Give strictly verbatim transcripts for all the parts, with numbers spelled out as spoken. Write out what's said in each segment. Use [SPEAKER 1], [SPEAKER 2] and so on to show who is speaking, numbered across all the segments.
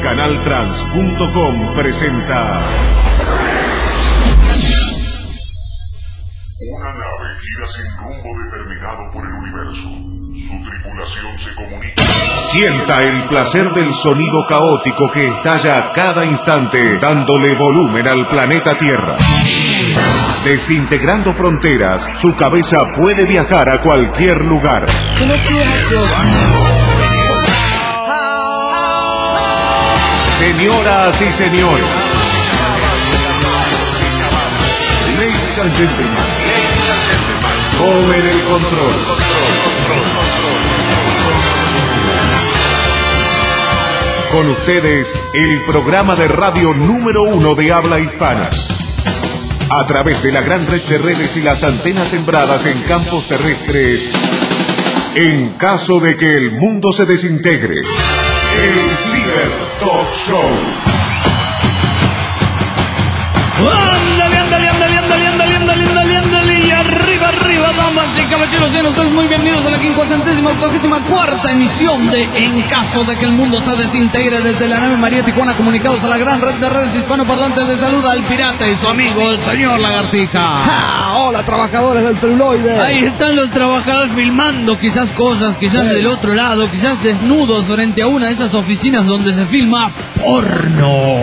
[SPEAKER 1] Canaltrans punto com presenta... Una nave gira sin rumbo determinado por el universo. Su tripulación se comunica. Sienta el placer del sonido caótico que estalla a cada instante, dándole volumen al planeta Tierra. Desintegrando fronteras, su cabeza puede viajar a cualquier lugar. Señoras y señores, ladies and gentlemen, tomen el control. Con ustedes, el programa de radio número uno de habla hispana. A través de la gran red de redes y las antenas sembradas en campos terrestres, en caso de que el mundo se desintegre, el Ciber Talk Show.
[SPEAKER 2] ¡Ándale, ándale, ándale, ándale, ándale, ándale, ándale, ándale! Y arriba, arriba, damas y caballeros, sean ustedes muy bienvenidos a la quincuagésima octogésima cuarta emisión de En caso de que el mundo se desintegre, desde la nave María Tijuana, comunicados a la gran red de redes hispanoparlantes. Les saluda el pirata y su amigo, el señor Lagartija.
[SPEAKER 3] ¡Ja! ¡Hola, trabajadores del celuloide!
[SPEAKER 2] Ahí están los trabajadores filmando quizás cosas, quizás sí, del otro lado, quizás desnudos frente a una de esas oficinas donde se filma porno.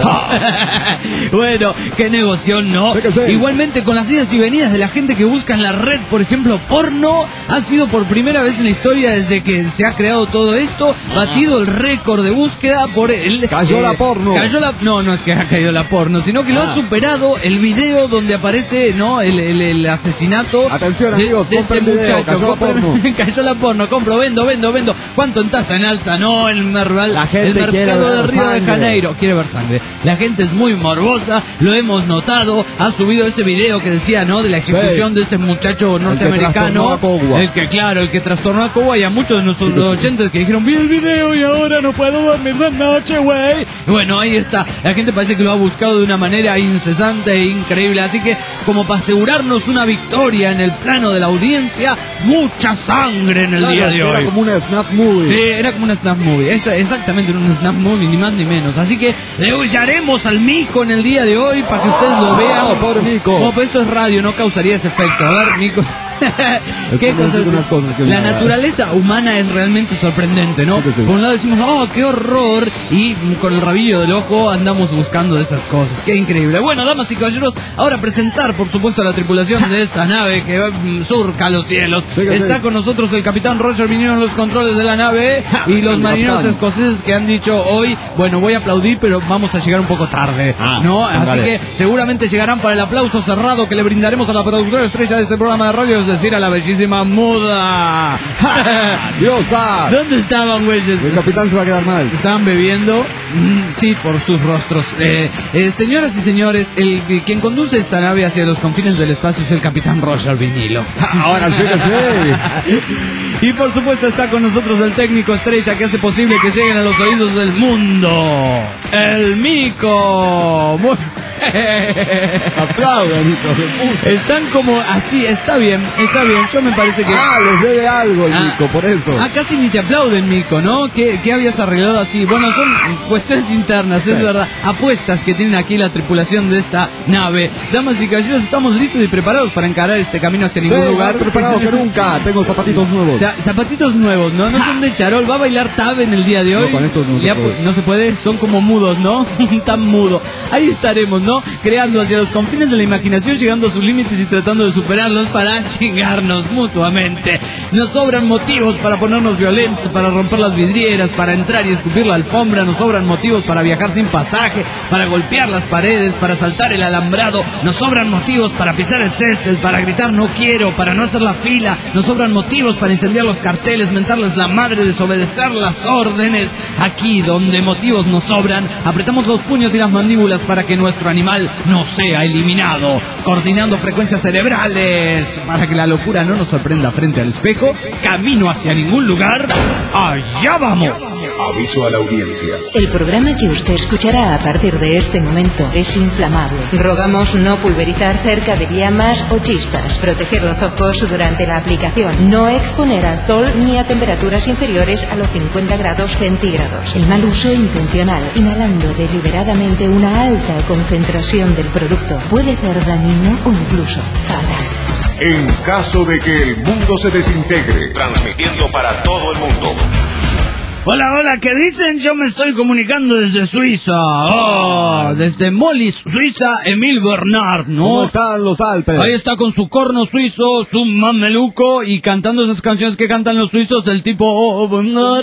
[SPEAKER 2] Bueno, qué negoción, ¿no? Sí que sí. Igualmente, con las idas y venidas de la gente que busca en la red, por ejemplo, porno, ha sido por primera vez en la historia, desde que se ha creado todo esto, batido el récord de búsqueda por el...
[SPEAKER 3] Cayó eh, la porno.
[SPEAKER 2] Cayó la... No, no es que ha caído la porno, sino que ah. lo ha superado el video donde aparece, ¿no? El, el, el asesinato.
[SPEAKER 3] Atención, amigos,
[SPEAKER 2] de, de este
[SPEAKER 3] video.
[SPEAKER 2] muchacho.
[SPEAKER 3] Cayó la porno.
[SPEAKER 2] Cayó la porno, compro, vendo, vendo, vendo. ¿Cuánto en tasa en alza? No, el, merval,
[SPEAKER 3] la gente
[SPEAKER 2] el mercado
[SPEAKER 3] quiere ver
[SPEAKER 2] de Río
[SPEAKER 3] sangre.
[SPEAKER 2] de Janeiro quiere ver sangre. La gente es muy morbosa, lo hemos notado. Ha subido ese video que decía, ¿no? De la ejecución sí. de este muchacho norteamericano.
[SPEAKER 3] El,
[SPEAKER 2] el que, claro, el que trastornó a Cuba, y a muchos de nuestros sí, oyentes que dijeron, vi el video y ahora no puedo dormir de noche, güey. Bueno, ahí está. La gente parece que lo ha buscado de una manera incesante e increíble. Así que, como para asegurarnos una victoria en el plano de la audiencia, mucha sangre en el
[SPEAKER 3] claro,
[SPEAKER 2] día de
[SPEAKER 3] era
[SPEAKER 2] hoy.
[SPEAKER 3] Era como una snap movie.
[SPEAKER 2] Sí, era como una snap movie. Es, exactamente, una snap movie, ni más ni menos. Así que degollaremos al mico en el día de hoy para que ustedes lo vean.
[SPEAKER 3] Oh, pobre mico.
[SPEAKER 2] Como pues esto es radio, no causaría ese efecto. A ver, mico. ¿Qué cosas?
[SPEAKER 3] Unas cosas que
[SPEAKER 2] la naturaleza humana es realmente sorprendente, ¿no? Sí sí. Por un lado decimos, oh, qué horror, y con el rabillo del ojo andamos buscando esas cosas. Qué increíble. Bueno, damas y caballeros, ahora presentar, por supuesto, a la tripulación de esta nave que surca los cielos. Sí Está sí. con nosotros el capitán Roger Vinilo en los controles de la nave, y los marineros escoceses que han dicho hoy, bueno, voy a aplaudir, pero vamos a llegar un poco tarde, ah, ¿no? Así dale. que seguramente llegarán para el aplauso cerrado que le brindaremos a la productora estrella de este programa de radio, es decir, a la bellísima Muda.
[SPEAKER 3] ¡Diosa!
[SPEAKER 2] ¿Dónde estaban, güeyes?
[SPEAKER 3] El capitán se va a quedar mal.
[SPEAKER 2] Estaban bebiendo, mm, sí, por sus rostros. Eh, eh, señoras y señores, el quien conduce esta nave hacia los confines del espacio es el capitán Roger Vinilo.
[SPEAKER 3] Ahora sí que sí.
[SPEAKER 2] Y por supuesto está con nosotros el técnico estrella que hace posible que lleguen a los oídos del mundo, el Mico. Muy...
[SPEAKER 3] Aplaudan, hijo de puta.
[SPEAKER 2] Están como así, está bien, está bien. Yo me parece que...
[SPEAKER 3] Ah, les debe algo el
[SPEAKER 2] ah,
[SPEAKER 3] Mico, por eso.
[SPEAKER 2] Ah, casi ni te aplauden, Mico, ¿no? ¿Qué, qué habías arreglado así? Bueno, son cuestiones internas, sí. es verdad. Apuestas que tienen aquí la tripulación de esta nave. Damas y caballeros, estamos listos y preparados para encarar este camino hacia ningún
[SPEAKER 3] sí,
[SPEAKER 2] lugar.
[SPEAKER 3] Más preparados que nunca. Tengo zapatitos nuevos.
[SPEAKER 2] O sea, zapatitos nuevos, ¿no? No son de charol. ¿Va a bailar Tab en el día de hoy?
[SPEAKER 3] No, con estos no se puede.
[SPEAKER 2] No se puede, son como mudos, ¿no? Tan mudo. Ahí estaremos, ¿no? Creando hacia los confines de la imaginación, llegando a sus límites y tratando de superarlos para chingarnos mutuamente. Nos sobran motivos para ponernos violentos, para romper las vidrieras, para entrar y escupir la alfombra. Nos sobran motivos para viajar sin pasaje, para golpear las paredes, para saltar el alambrado. Nos sobran motivos para pisar el césped, para gritar no quiero, para no hacer la fila. Nos sobran motivos para incendiar los carteles, mentarles la madre, desobedecer las órdenes. Aquí donde motivos nos sobran, apretamos los puños y las mandíbulas para que nuestro animal no sea eliminado, coordinando frecuencias cerebrales para que la locura no nos sorprenda frente al espejo. Camino hacia ningún lugar. ¡Allá vamos!
[SPEAKER 1] Aviso a la audiencia.
[SPEAKER 4] El programa que usted escuchará a partir de este momento es inflamable. Rogamos no pulverizar cerca de llamas o chispas, proteger los ojos durante la aplicación, no exponer al sol ni a temperaturas inferiores a los cincuenta grados centígrados. El mal uso intencional, inhalando deliberadamente una alta concentración del producto, puede ser dañino o incluso fatal.
[SPEAKER 1] En caso de que el mundo se desintegre, transmitiendo para todo el mundo.
[SPEAKER 2] Hola, hola, ¿qué dicen? Yo me estoy comunicando desde Suiza. Oh, desde Molly, Suiza, Emil Bernard, ¿no?
[SPEAKER 3] ¿Cómo están los Alpes?
[SPEAKER 2] Ahí está con su corno suizo, su mameluco y cantando esas canciones que cantan los suizos del tipo... Oh, oh,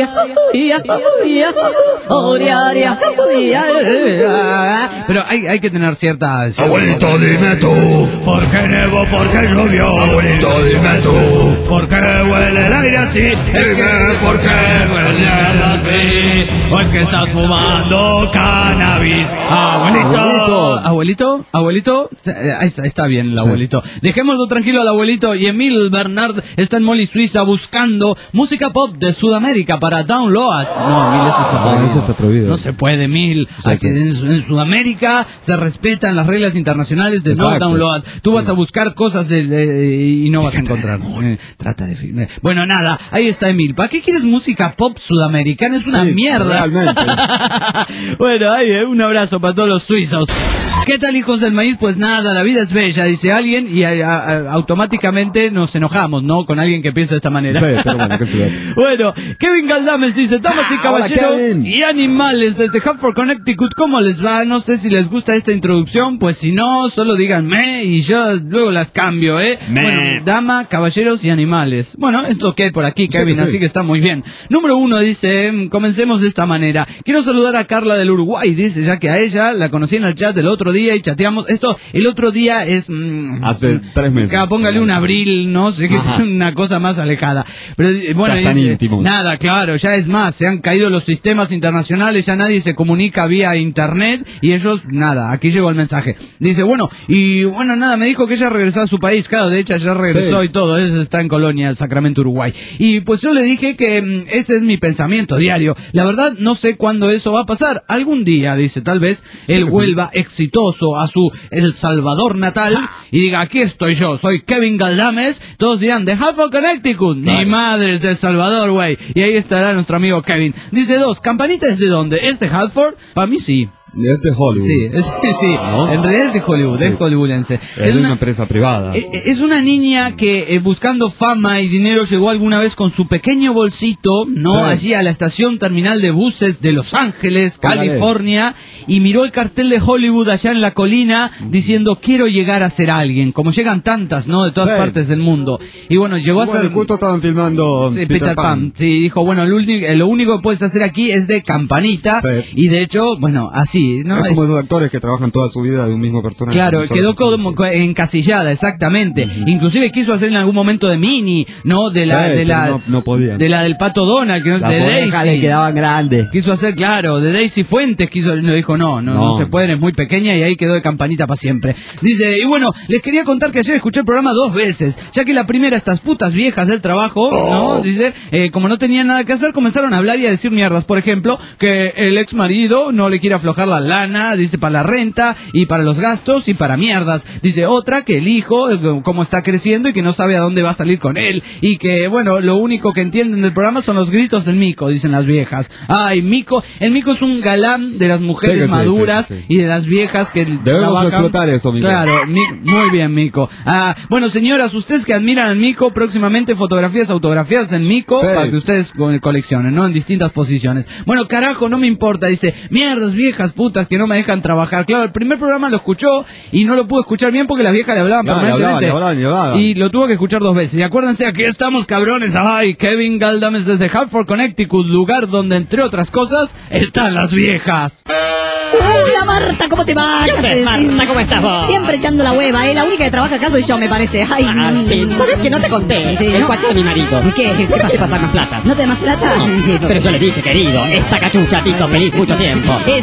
[SPEAKER 2] pero hay, hay que tener cierta...
[SPEAKER 5] Abuelito, dime tú, ¿por qué nevó? ¿Por qué llovió? Abuelito, dime tú,
[SPEAKER 2] ¿por qué huele el aire así?
[SPEAKER 5] dime por qué huele.
[SPEAKER 2] O es que estás fumando cannabis. Abuelito.
[SPEAKER 3] Abuelito.
[SPEAKER 2] Abuelito, abuelito. Ahí está, está bien el abuelito. Sí. Dejémoslo tranquilo al abuelito. Y Emil Bernard está en Molly, Suiza, buscando música pop de Sudamérica para downloads. No, Emil, eso está prohibido.
[SPEAKER 3] Ah, eso está prohibido.
[SPEAKER 2] No se puede, Emil.
[SPEAKER 3] Sí,
[SPEAKER 2] Aquí
[SPEAKER 3] sí.
[SPEAKER 2] en, en Sudamérica se respetan las reglas internacionales de
[SPEAKER 3] Exacto.
[SPEAKER 2] no download. Tú vas a buscar cosas de, de- y no vas a encontrar. Eh, Trata de filmar. Bueno, nada, ahí está Emil. ¿Para qué quieres música pop sudamericana? Es una
[SPEAKER 3] Sí,
[SPEAKER 2] mierda.
[SPEAKER 3] realmente.
[SPEAKER 2] Bueno, ahí, eh, un abrazo para todos los suizos. ¿Qué tal, hijos del maíz? Pues nada, la vida es bella, dice alguien, y a- a- automáticamente nos enojamos, ¿no? Con alguien que piensa de esta manera.
[SPEAKER 3] Sí, pero bueno, qué ciudad.
[SPEAKER 2] Bueno, Kevin Galdames dice, damas y
[SPEAKER 3] Ah,
[SPEAKER 2] caballeros
[SPEAKER 3] hola, Kevin.
[SPEAKER 2] y animales desde Hartford, Connecticut, ¿cómo les va? No sé si les gusta esta introducción, pues si no, solo díganme y yo luego las cambio, ¿eh?
[SPEAKER 5] Me.
[SPEAKER 2] Bueno, dama, caballeros y animales. Bueno, es lo que hay por aquí, Kevin,
[SPEAKER 3] Sí, sí.
[SPEAKER 2] así que está muy bien. Número uno dice, mm, comencemos de esta manera. Quiero saludar a Carla del Uruguay, dice, ya que a ella la conocí en el chat del otro día y chateamos. Esto, el otro día es... mm,
[SPEAKER 3] Hace tres meses.
[SPEAKER 2] Claro, póngale un abril, no sé, que es
[SPEAKER 3] Ajá.
[SPEAKER 2] una cosa más alejada. Pero eh, bueno,
[SPEAKER 3] Ya están
[SPEAKER 2] dice,
[SPEAKER 3] íntimos.
[SPEAKER 2] nada, claro, ya es más, se han caído los sistemas internacionales, ya nadie se comunica vía internet y ellos, nada, aquí llegó el mensaje. Dice, bueno, y bueno, nada, me dijo que ella regresó a su país, claro, de hecho ya regresó
[SPEAKER 3] Sí.
[SPEAKER 2] y todo, ella está en Colonia, el Sacramento, Uruguay. Y pues yo le dije que mm, ese es mi pensamiento diario. La verdad, no sé cuándo eso va a pasar. Algún día, dice, tal vez él vuelva exitoso a su El Salvador natal y diga, aquí estoy yo, soy Kevin Galdames. Todos dirán, de Hartford, Connecticut. Ni
[SPEAKER 3] Claro.
[SPEAKER 2] madres de El Salvador, güey. Y ahí estará nuestro amigo Kevin. Dice dos, ¿Campanita es de dónde? ¿Es de Hartford? Para mí sí.
[SPEAKER 3] Es de Hollywood.
[SPEAKER 2] Sí, es- sí.
[SPEAKER 3] ¿No?
[SPEAKER 2] En realidad es de Hollywood,
[SPEAKER 3] Sí.
[SPEAKER 2] es hollywoodense.
[SPEAKER 3] Es de una empresa privada.
[SPEAKER 2] Eh, eh, Es una niña que eh, buscando fama y dinero llegó alguna vez con su pequeño bolsito, no
[SPEAKER 3] Sí.
[SPEAKER 2] allí a la estación terminal de buses de Los Ángeles,
[SPEAKER 3] Póngale.
[SPEAKER 2] California, y miró el cartel de Hollywood allá en la colina diciendo quiero llegar a ser alguien, como llegan tantas, ¿no? De todas
[SPEAKER 3] Sí.
[SPEAKER 2] partes del mundo. Y bueno, llegó a
[SPEAKER 3] Bueno,
[SPEAKER 2] ser...
[SPEAKER 3] justo estaban filmando
[SPEAKER 2] Sí,
[SPEAKER 3] Peter, Pan.
[SPEAKER 2] Sí, dijo, bueno, lo, ulti- eh, lo único que puedes hacer aquí es de campanita.
[SPEAKER 3] Sí.
[SPEAKER 2] Y de hecho, bueno, así, ¿no?
[SPEAKER 3] Es como esos actores que trabajan toda su vida de un mismo personaje.
[SPEAKER 2] Claro,
[SPEAKER 3] Un solo
[SPEAKER 2] quedó
[SPEAKER 3] personaje.
[SPEAKER 2] como co- encasillada, exactamente. Inclusive quiso hacer en algún momento de Mini, ¿no? De la,
[SPEAKER 3] Sí,
[SPEAKER 2] de
[SPEAKER 3] pero
[SPEAKER 2] la,
[SPEAKER 3] no- no podía.
[SPEAKER 2] de la del Pato Donald, que no,
[SPEAKER 3] Las
[SPEAKER 2] de
[SPEAKER 3] orejas
[SPEAKER 2] Daisy.
[SPEAKER 3] le quedaban grandes.
[SPEAKER 2] Quiso hacer, claro, de Daisy Fuentes, quiso, le dijo, no, no, no,
[SPEAKER 3] No.
[SPEAKER 2] se puede, es muy pequeña y ahí quedó de campanita para siempre. Dice, y bueno, les quería contar que ayer escuché el programa dos veces, ya que la primera, estas putas viejas del trabajo, ¿no? Dice, eh, como no tenían nada que hacer, comenzaron a hablar y a decir mierdas. Por ejemplo, que el ex marido no le quiere aflojar la lana, dice, para la renta y para los gastos y para mierdas. Dice otra que el hijo, eh, como está creciendo y que no sabe a dónde va a salir con él. Y que, bueno, lo único que entienden del programa son los gritos del mico, dicen las viejas. Ay, mico, el mico es un galán de las mujeres
[SPEAKER 3] Sí que sí,
[SPEAKER 2] maduras
[SPEAKER 3] sí, sí, sí.
[SPEAKER 2] y de las viejas que
[SPEAKER 3] Debemos
[SPEAKER 2] trabajan.
[SPEAKER 3] explotar eso, Mico.
[SPEAKER 2] Claro, mi- muy bien, mico. Ah, bueno, señoras, ustedes que admiran al mico, próximamente fotografías autografiadas del mico
[SPEAKER 3] Sí.
[SPEAKER 2] para que ustedes co- coleccionen, ¿no? En distintas posiciones. Bueno, carajo, no me importa, dice, mierdas, viejas putas que no me dejan trabajar. Claro, el primer programa lo escuchó y no lo pudo escuchar bien porque las viejas le hablaban
[SPEAKER 3] Claro, le
[SPEAKER 2] permanentemente.
[SPEAKER 3] hablaban, le hablaban, le hablaban.
[SPEAKER 2] Y lo tuvo que escuchar dos veces. Y acuérdense, aquí estamos, cabrones. Ay, Kevin Galdames desde Hartford, Connecticut, lugar donde, entre otras cosas, están las viejas.
[SPEAKER 6] Hola Marta, ¿cómo te va?
[SPEAKER 7] ¿Qué haces, Marta? ¿Cómo estás vos?
[SPEAKER 6] Siempre echando la hueva, ¿eh? La única que trabaja acá soy yo, me parece. Ay,
[SPEAKER 7] Ah,
[SPEAKER 6] mm,
[SPEAKER 7] sí. ¿Sabes que no te conté?
[SPEAKER 6] Sí,
[SPEAKER 7] el
[SPEAKER 6] ¿no?
[SPEAKER 7] cuate de mi marido.
[SPEAKER 6] ¿Qué?
[SPEAKER 7] ¿Qué pasa si pasar más plata?
[SPEAKER 6] ¿No te das más plata?
[SPEAKER 7] No, pero yo le dije, querido, esta cachucha te hizo feliz mucho tiempo.
[SPEAKER 6] Es
[SPEAKER 7] Así
[SPEAKER 6] hora de
[SPEAKER 7] que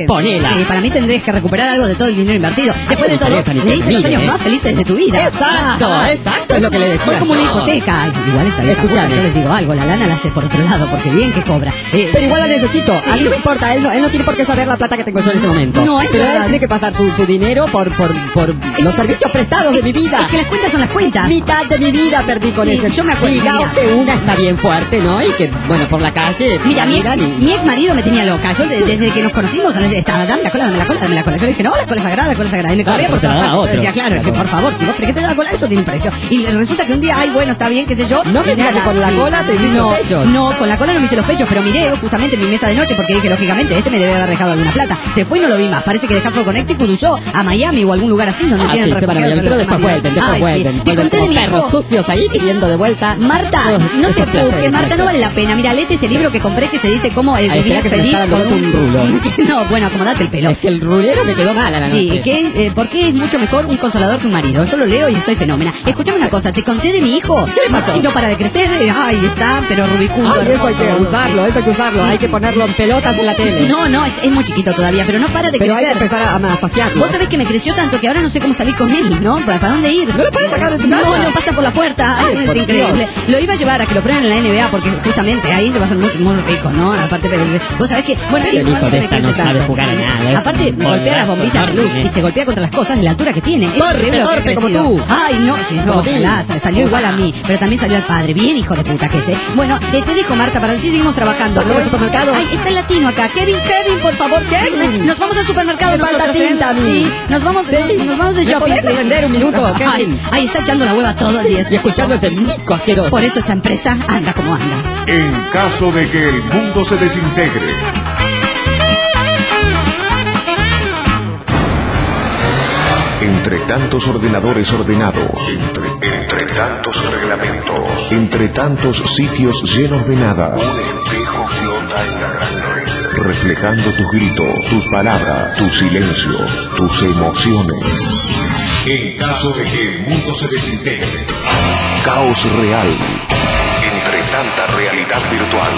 [SPEAKER 6] que...
[SPEAKER 7] Ponela.
[SPEAKER 6] Sí, para mí tendrías que recuperar algo de todo el dinero invertido. Después de
[SPEAKER 7] me
[SPEAKER 6] todo,
[SPEAKER 7] interesa ni que
[SPEAKER 6] leíste los
[SPEAKER 7] mire,
[SPEAKER 6] años
[SPEAKER 7] ¿eh?
[SPEAKER 6] más felices de tu vida.
[SPEAKER 7] Exacto,
[SPEAKER 6] Ah,
[SPEAKER 7] exacto, es lo que le decía
[SPEAKER 6] Fue como una
[SPEAKER 7] yo.
[SPEAKER 6] hipoteca. Ay, igual está bien.
[SPEAKER 7] Escuchame.
[SPEAKER 6] Yo les digo algo, la lana la hace por otro lado, porque bien que cobra. Eh,
[SPEAKER 7] Pero igual la necesito.
[SPEAKER 6] Sí.
[SPEAKER 7] A mí no me importa. Él no, él no tiene por qué saber la plata que tengo yo en este momento.
[SPEAKER 6] No, es
[SPEAKER 7] Pero
[SPEAKER 6] verdad.
[SPEAKER 7] él tiene que pasar su, su dinero por, por, por los servicios prestados de mi vida.
[SPEAKER 6] Es que las cuentas son las cuentas.
[SPEAKER 7] Mitad de mi vida perdí con
[SPEAKER 6] Sí,
[SPEAKER 7] ese.
[SPEAKER 6] yo me acuerdo,
[SPEAKER 7] Digamos
[SPEAKER 6] mira.
[SPEAKER 7] que una está bien fuerte, ¿no? Y que, bueno, por la calle.
[SPEAKER 6] Mira, mi ex,
[SPEAKER 7] miran y-
[SPEAKER 6] mi ex marido me tenía loca. Yo de- desde que nos conocimos, estaba, dame la cola, dame la cola, dame la cola. Yo le dije, no, la cola sagrada, la cola sagrada. Y me corría
[SPEAKER 7] Claro,
[SPEAKER 6] por
[SPEAKER 7] pero te
[SPEAKER 6] todas
[SPEAKER 7] la da
[SPEAKER 6] partes.
[SPEAKER 7] otro.
[SPEAKER 6] Decía, claro, es que por favor, si vos crees que te da la cola, eso tiene un precio. Y resulta que un día, ay, bueno, está bien, qué sé yo.
[SPEAKER 7] No me
[SPEAKER 6] y
[SPEAKER 7] digas
[SPEAKER 6] nada,
[SPEAKER 7] que con la
[SPEAKER 6] sí.
[SPEAKER 7] cola te hiciste
[SPEAKER 6] no,
[SPEAKER 7] los pechos.
[SPEAKER 6] No, con la cola no me hice los pechos, pero miré justamente mi mesa de noche porque dije, lógicamente, este me debe haber dejado alguna plata. Se fue y no lo vi más. Parece que de Hartford, Connecticut huyó a Miami o algún lugar así donde
[SPEAKER 7] Ah,
[SPEAKER 6] tienen
[SPEAKER 7] sí, se van a
[SPEAKER 6] refugiados
[SPEAKER 7] Miami, pero
[SPEAKER 6] los
[SPEAKER 7] después
[SPEAKER 6] maridos.
[SPEAKER 7] vuelven, después
[SPEAKER 6] Ay, sí.
[SPEAKER 7] vuelven.
[SPEAKER 6] Te
[SPEAKER 7] vuelven
[SPEAKER 6] conté de
[SPEAKER 7] como
[SPEAKER 6] mi
[SPEAKER 7] perros
[SPEAKER 6] hijo.
[SPEAKER 7] sucios ahí pidiendo de vuelta.
[SPEAKER 6] Marta,
[SPEAKER 7] todos
[SPEAKER 6] no te
[SPEAKER 7] estos placeres
[SPEAKER 6] juzgues, Marta, no
[SPEAKER 7] nuestros.
[SPEAKER 6] vale la pena. Mira, léete este libro que compré que se dice cómo eh,
[SPEAKER 7] Ay,
[SPEAKER 6] vivir
[SPEAKER 7] espera que se me
[SPEAKER 6] feliz
[SPEAKER 7] está dando
[SPEAKER 6] con
[SPEAKER 7] un rulo.
[SPEAKER 6] No, bueno, acomodate el pelo.
[SPEAKER 7] Es que el rulero me quedó mal a la
[SPEAKER 6] Sí,
[SPEAKER 7] noche.
[SPEAKER 6] que, eh, porque es mucho mejor un consolador que un marido. Yo lo leo y estoy fenómena. Escuchame una cosa, te conté de mi hijo.
[SPEAKER 7] ¿Qué le pasó?
[SPEAKER 6] Y no para de crecer. eh, Ay, está, pero rubicundo.
[SPEAKER 7] Ay, eso hay que
[SPEAKER 6] hermoso.
[SPEAKER 7] usarlo, eso hay que usarlo. Hay que ponerlo en pelotas en la tele.
[SPEAKER 6] No, no, es, es muy chiquito todavía, pero no para de
[SPEAKER 7] Pero hay que
[SPEAKER 6] crecer.
[SPEAKER 7] empezar a masajearlo.
[SPEAKER 6] Vos sabés que me creció tanto que ahora no sé cómo salir con él, ¿no? ¿Para, para dónde ir?
[SPEAKER 7] ¿No lo puedes sacar de tu casa?
[SPEAKER 6] No, no pasa por la puerta. Ay,
[SPEAKER 7] Ay,
[SPEAKER 6] es
[SPEAKER 7] por
[SPEAKER 6] increíble.
[SPEAKER 7] Dios.
[SPEAKER 6] Lo iba a llevar a que lo prueben en la N B A porque justamente ahí se va a hacer muy, muy rico, ¿no? Aparte, pero vos sabés que... Bueno,
[SPEAKER 7] El
[SPEAKER 6] él
[SPEAKER 7] hijo
[SPEAKER 6] no
[SPEAKER 7] de
[SPEAKER 6] me
[SPEAKER 7] esta
[SPEAKER 6] crece
[SPEAKER 7] no sabe
[SPEAKER 6] tanto.
[SPEAKER 7] jugar a nada, es
[SPEAKER 6] Aparte,
[SPEAKER 7] un
[SPEAKER 6] golpea las
[SPEAKER 7] bolazo
[SPEAKER 6] bombillas de luz
[SPEAKER 7] enorme.
[SPEAKER 6] y se golpea contra las cosas de la altura que tiene. Es
[SPEAKER 7] Torpe,
[SPEAKER 6] terrible lo que ha
[SPEAKER 7] torpe como
[SPEAKER 6] crecido.
[SPEAKER 7] tú.
[SPEAKER 6] Ay, no, sí, no,
[SPEAKER 7] Como ti.
[SPEAKER 6] ojalá, sa- salió igual a mí, pero también salió al padre. Bien, hijo de puta que ese. Bueno, te, te dejo, Marta, para decir seguimos trabajando.
[SPEAKER 7] ¿Vamos al supermercado?
[SPEAKER 6] Ay, está el latino acá. Kevin, Kevin, por favor.
[SPEAKER 7] Kevin.
[SPEAKER 6] Nos vamos al supermercado
[SPEAKER 7] Me falta
[SPEAKER 6] nosotros, ¿eh?
[SPEAKER 7] tinta a mí.
[SPEAKER 6] Sí, nos vamos,
[SPEAKER 7] Sí.
[SPEAKER 6] nos, nos vamos de
[SPEAKER 7] ¿Me
[SPEAKER 6] shopping.
[SPEAKER 7] podés atender un minuto,
[SPEAKER 6] Ay,
[SPEAKER 7] Kevin?
[SPEAKER 6] ay, está echando la hueva todo el día.
[SPEAKER 7] Y escuchando ese mico asqueroso.
[SPEAKER 6] Por eso esa empresa anda como anda.
[SPEAKER 1] En caso de que el mundo se desintegre, entre tantos ordenadores ordenados, entre, entre tantos reglamentos, entre tantos sitios llenos de nada, un espejo flota en la gran red, reflejando tus gritos, tus palabras, tus silencios, tus emociones. En caso de que el mundo se desintegre, caos real, entre tanta realidad virtual.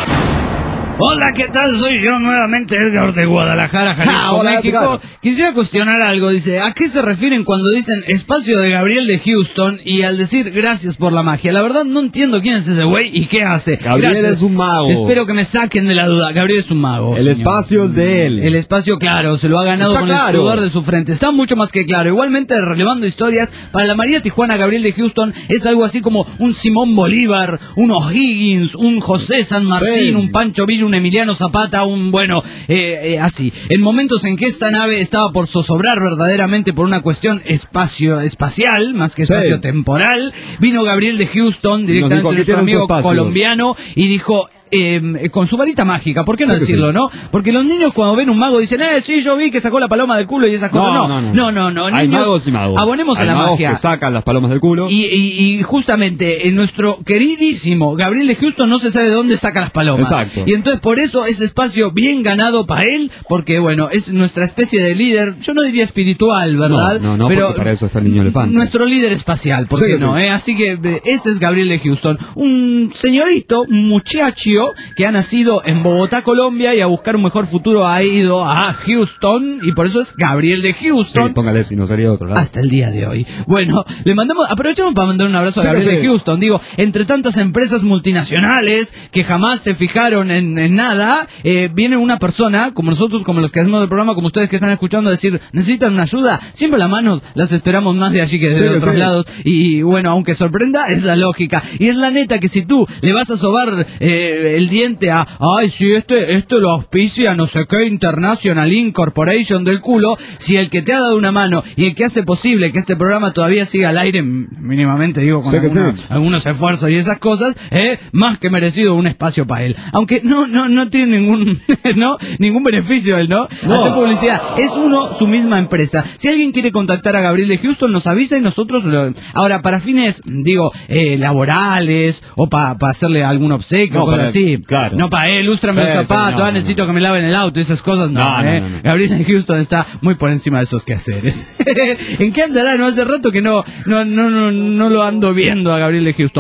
[SPEAKER 2] Hola, ¿qué tal? Soy yo nuevamente, Edgar de Guadalajara, Jalisco,
[SPEAKER 3] Ah, hola,
[SPEAKER 2] México.
[SPEAKER 3] Edgar.
[SPEAKER 2] Quisiera cuestionar algo, dice, ¿a qué se refieren cuando dicen espacio de Gabriel de Houston y al decir gracias por la magia? La verdad no entiendo quién es ese güey y qué hace.
[SPEAKER 3] Gabriel
[SPEAKER 2] Gracias.
[SPEAKER 3] es un mago.
[SPEAKER 2] Espero que me saquen de la duda. Gabriel es un mago.
[SPEAKER 3] El
[SPEAKER 2] señor.
[SPEAKER 3] espacio es de él.
[SPEAKER 2] El espacio, claro, se lo ha ganado
[SPEAKER 3] Está
[SPEAKER 2] con
[SPEAKER 3] claro.
[SPEAKER 2] el sudor de su frente. Está mucho más que claro. Igualmente, relevando historias, para la María Tijuana, Gabriel de Houston es algo así como un Simón Bolívar, un O'Higgins, un José San Martín,
[SPEAKER 3] Sí.
[SPEAKER 2] un Pancho Villa, un Emiliano Zapata, un, bueno, eh, eh, así. En momentos en que esta nave estaba por zozobrar verdaderamente por una cuestión espacio espacial, más que
[SPEAKER 3] Sí.
[SPEAKER 2] espacio temporal, vino Gabriel de Houston, directamente
[SPEAKER 3] dijo, "Aquí
[SPEAKER 2] nuestro
[SPEAKER 3] tienen su
[SPEAKER 2] amigo
[SPEAKER 3] espacio".
[SPEAKER 2] colombiano, y dijo... Eh, con su varita mágica, ¿por qué no
[SPEAKER 3] Sí que
[SPEAKER 2] decirlo,
[SPEAKER 3] sí.
[SPEAKER 2] no? Porque los niños cuando ven un mago dicen, eh, sí, yo vi que sacó la paloma del culo y esas cosas. No,
[SPEAKER 3] No,
[SPEAKER 2] no,
[SPEAKER 3] no,
[SPEAKER 2] no,
[SPEAKER 3] no.
[SPEAKER 2] no,
[SPEAKER 3] Hay
[SPEAKER 2] niños,
[SPEAKER 3] magos y magos.
[SPEAKER 2] abonemos
[SPEAKER 3] Hay
[SPEAKER 2] a la
[SPEAKER 3] magos
[SPEAKER 2] magia.
[SPEAKER 3] que sacan las palomas del culo.
[SPEAKER 2] Y, y, y justamente en nuestro queridísimo Gabriel de Houston no se sabe de dónde saca las palomas.
[SPEAKER 3] Exacto.
[SPEAKER 2] Y entonces por eso ese espacio bien ganado para él, porque bueno, es nuestra especie de líder, yo no diría espiritual, ¿verdad?
[SPEAKER 3] No, no, no,
[SPEAKER 2] pero
[SPEAKER 3] porque para eso está el niño elefante.
[SPEAKER 2] nuestro líder espacial, ¿por
[SPEAKER 3] Sí
[SPEAKER 2] qué
[SPEAKER 3] que
[SPEAKER 2] no?
[SPEAKER 3] sí.
[SPEAKER 2] eh? Así que eh, ese es Gabriel de Houston, un señorito, un muchacho que ha nacido en Bogotá, Colombia, y a buscar un mejor futuro ha ido a Houston, y por eso es Gabriel de
[SPEAKER 3] Sí,
[SPEAKER 2] Houston.
[SPEAKER 3] póngale si no sería de otro lado.
[SPEAKER 2] Hasta el día de hoy. Bueno, le mandamos, aprovechamos para mandar un abrazo a
[SPEAKER 3] Sí,
[SPEAKER 2] Gabriel
[SPEAKER 3] sí.
[SPEAKER 2] de Houston. Digo, entre tantas empresas multinacionales que jamás se fijaron en, en nada, eh, viene una persona, como nosotros, como los que hacemos el programa, como ustedes que están escuchando, a decir, necesitan una ayuda. Siempre las manos las esperamos más de allí que de
[SPEAKER 3] Sí,
[SPEAKER 2] otros
[SPEAKER 3] sí.
[SPEAKER 2] lados. Y bueno, aunque sorprenda, es la lógica. Y es la neta que si tú le vas a sobar eh, el diente a, ay, si este, este lo auspicia no sé qué International Incorporation del culo, si el que te ha dado una mano y el que hace posible que este programa todavía siga al aire, m- mínimamente digo, con
[SPEAKER 3] Sí que
[SPEAKER 2] alguna-
[SPEAKER 3] sí.
[SPEAKER 2] algunos esfuerzos y esas cosas, eh, más que merecido un espacio para él. Aunque no, no, no tiene ningún, no, ningún beneficio él, ¿no?
[SPEAKER 3] No.
[SPEAKER 2] Hacer publicidad. Es uno su misma empresa. Si alguien quiere contactar a Gabriel de Houston, nos avisa y nosotros lo... Ahora, para fines, digo, eh, laborales, o para hacerle algún obsequio,
[SPEAKER 3] No,
[SPEAKER 2] cosas
[SPEAKER 3] para-
[SPEAKER 2] así.
[SPEAKER 3] claro.
[SPEAKER 2] No para él, lústrame
[SPEAKER 3] Sí,
[SPEAKER 2] los
[SPEAKER 3] sí,
[SPEAKER 2] zapatos,
[SPEAKER 3] no,
[SPEAKER 2] ah,
[SPEAKER 3] no,
[SPEAKER 2] necesito
[SPEAKER 3] no.
[SPEAKER 2] que me laven el auto, esas cosas, no,
[SPEAKER 3] No, no,
[SPEAKER 2] eh.
[SPEAKER 3] no, no.
[SPEAKER 2] Gabriel de Houston está muy por encima de esos quehaceres. ¿En qué andará? No hace rato que no, no, no, no, no lo ando viendo a Gabriel de Houston.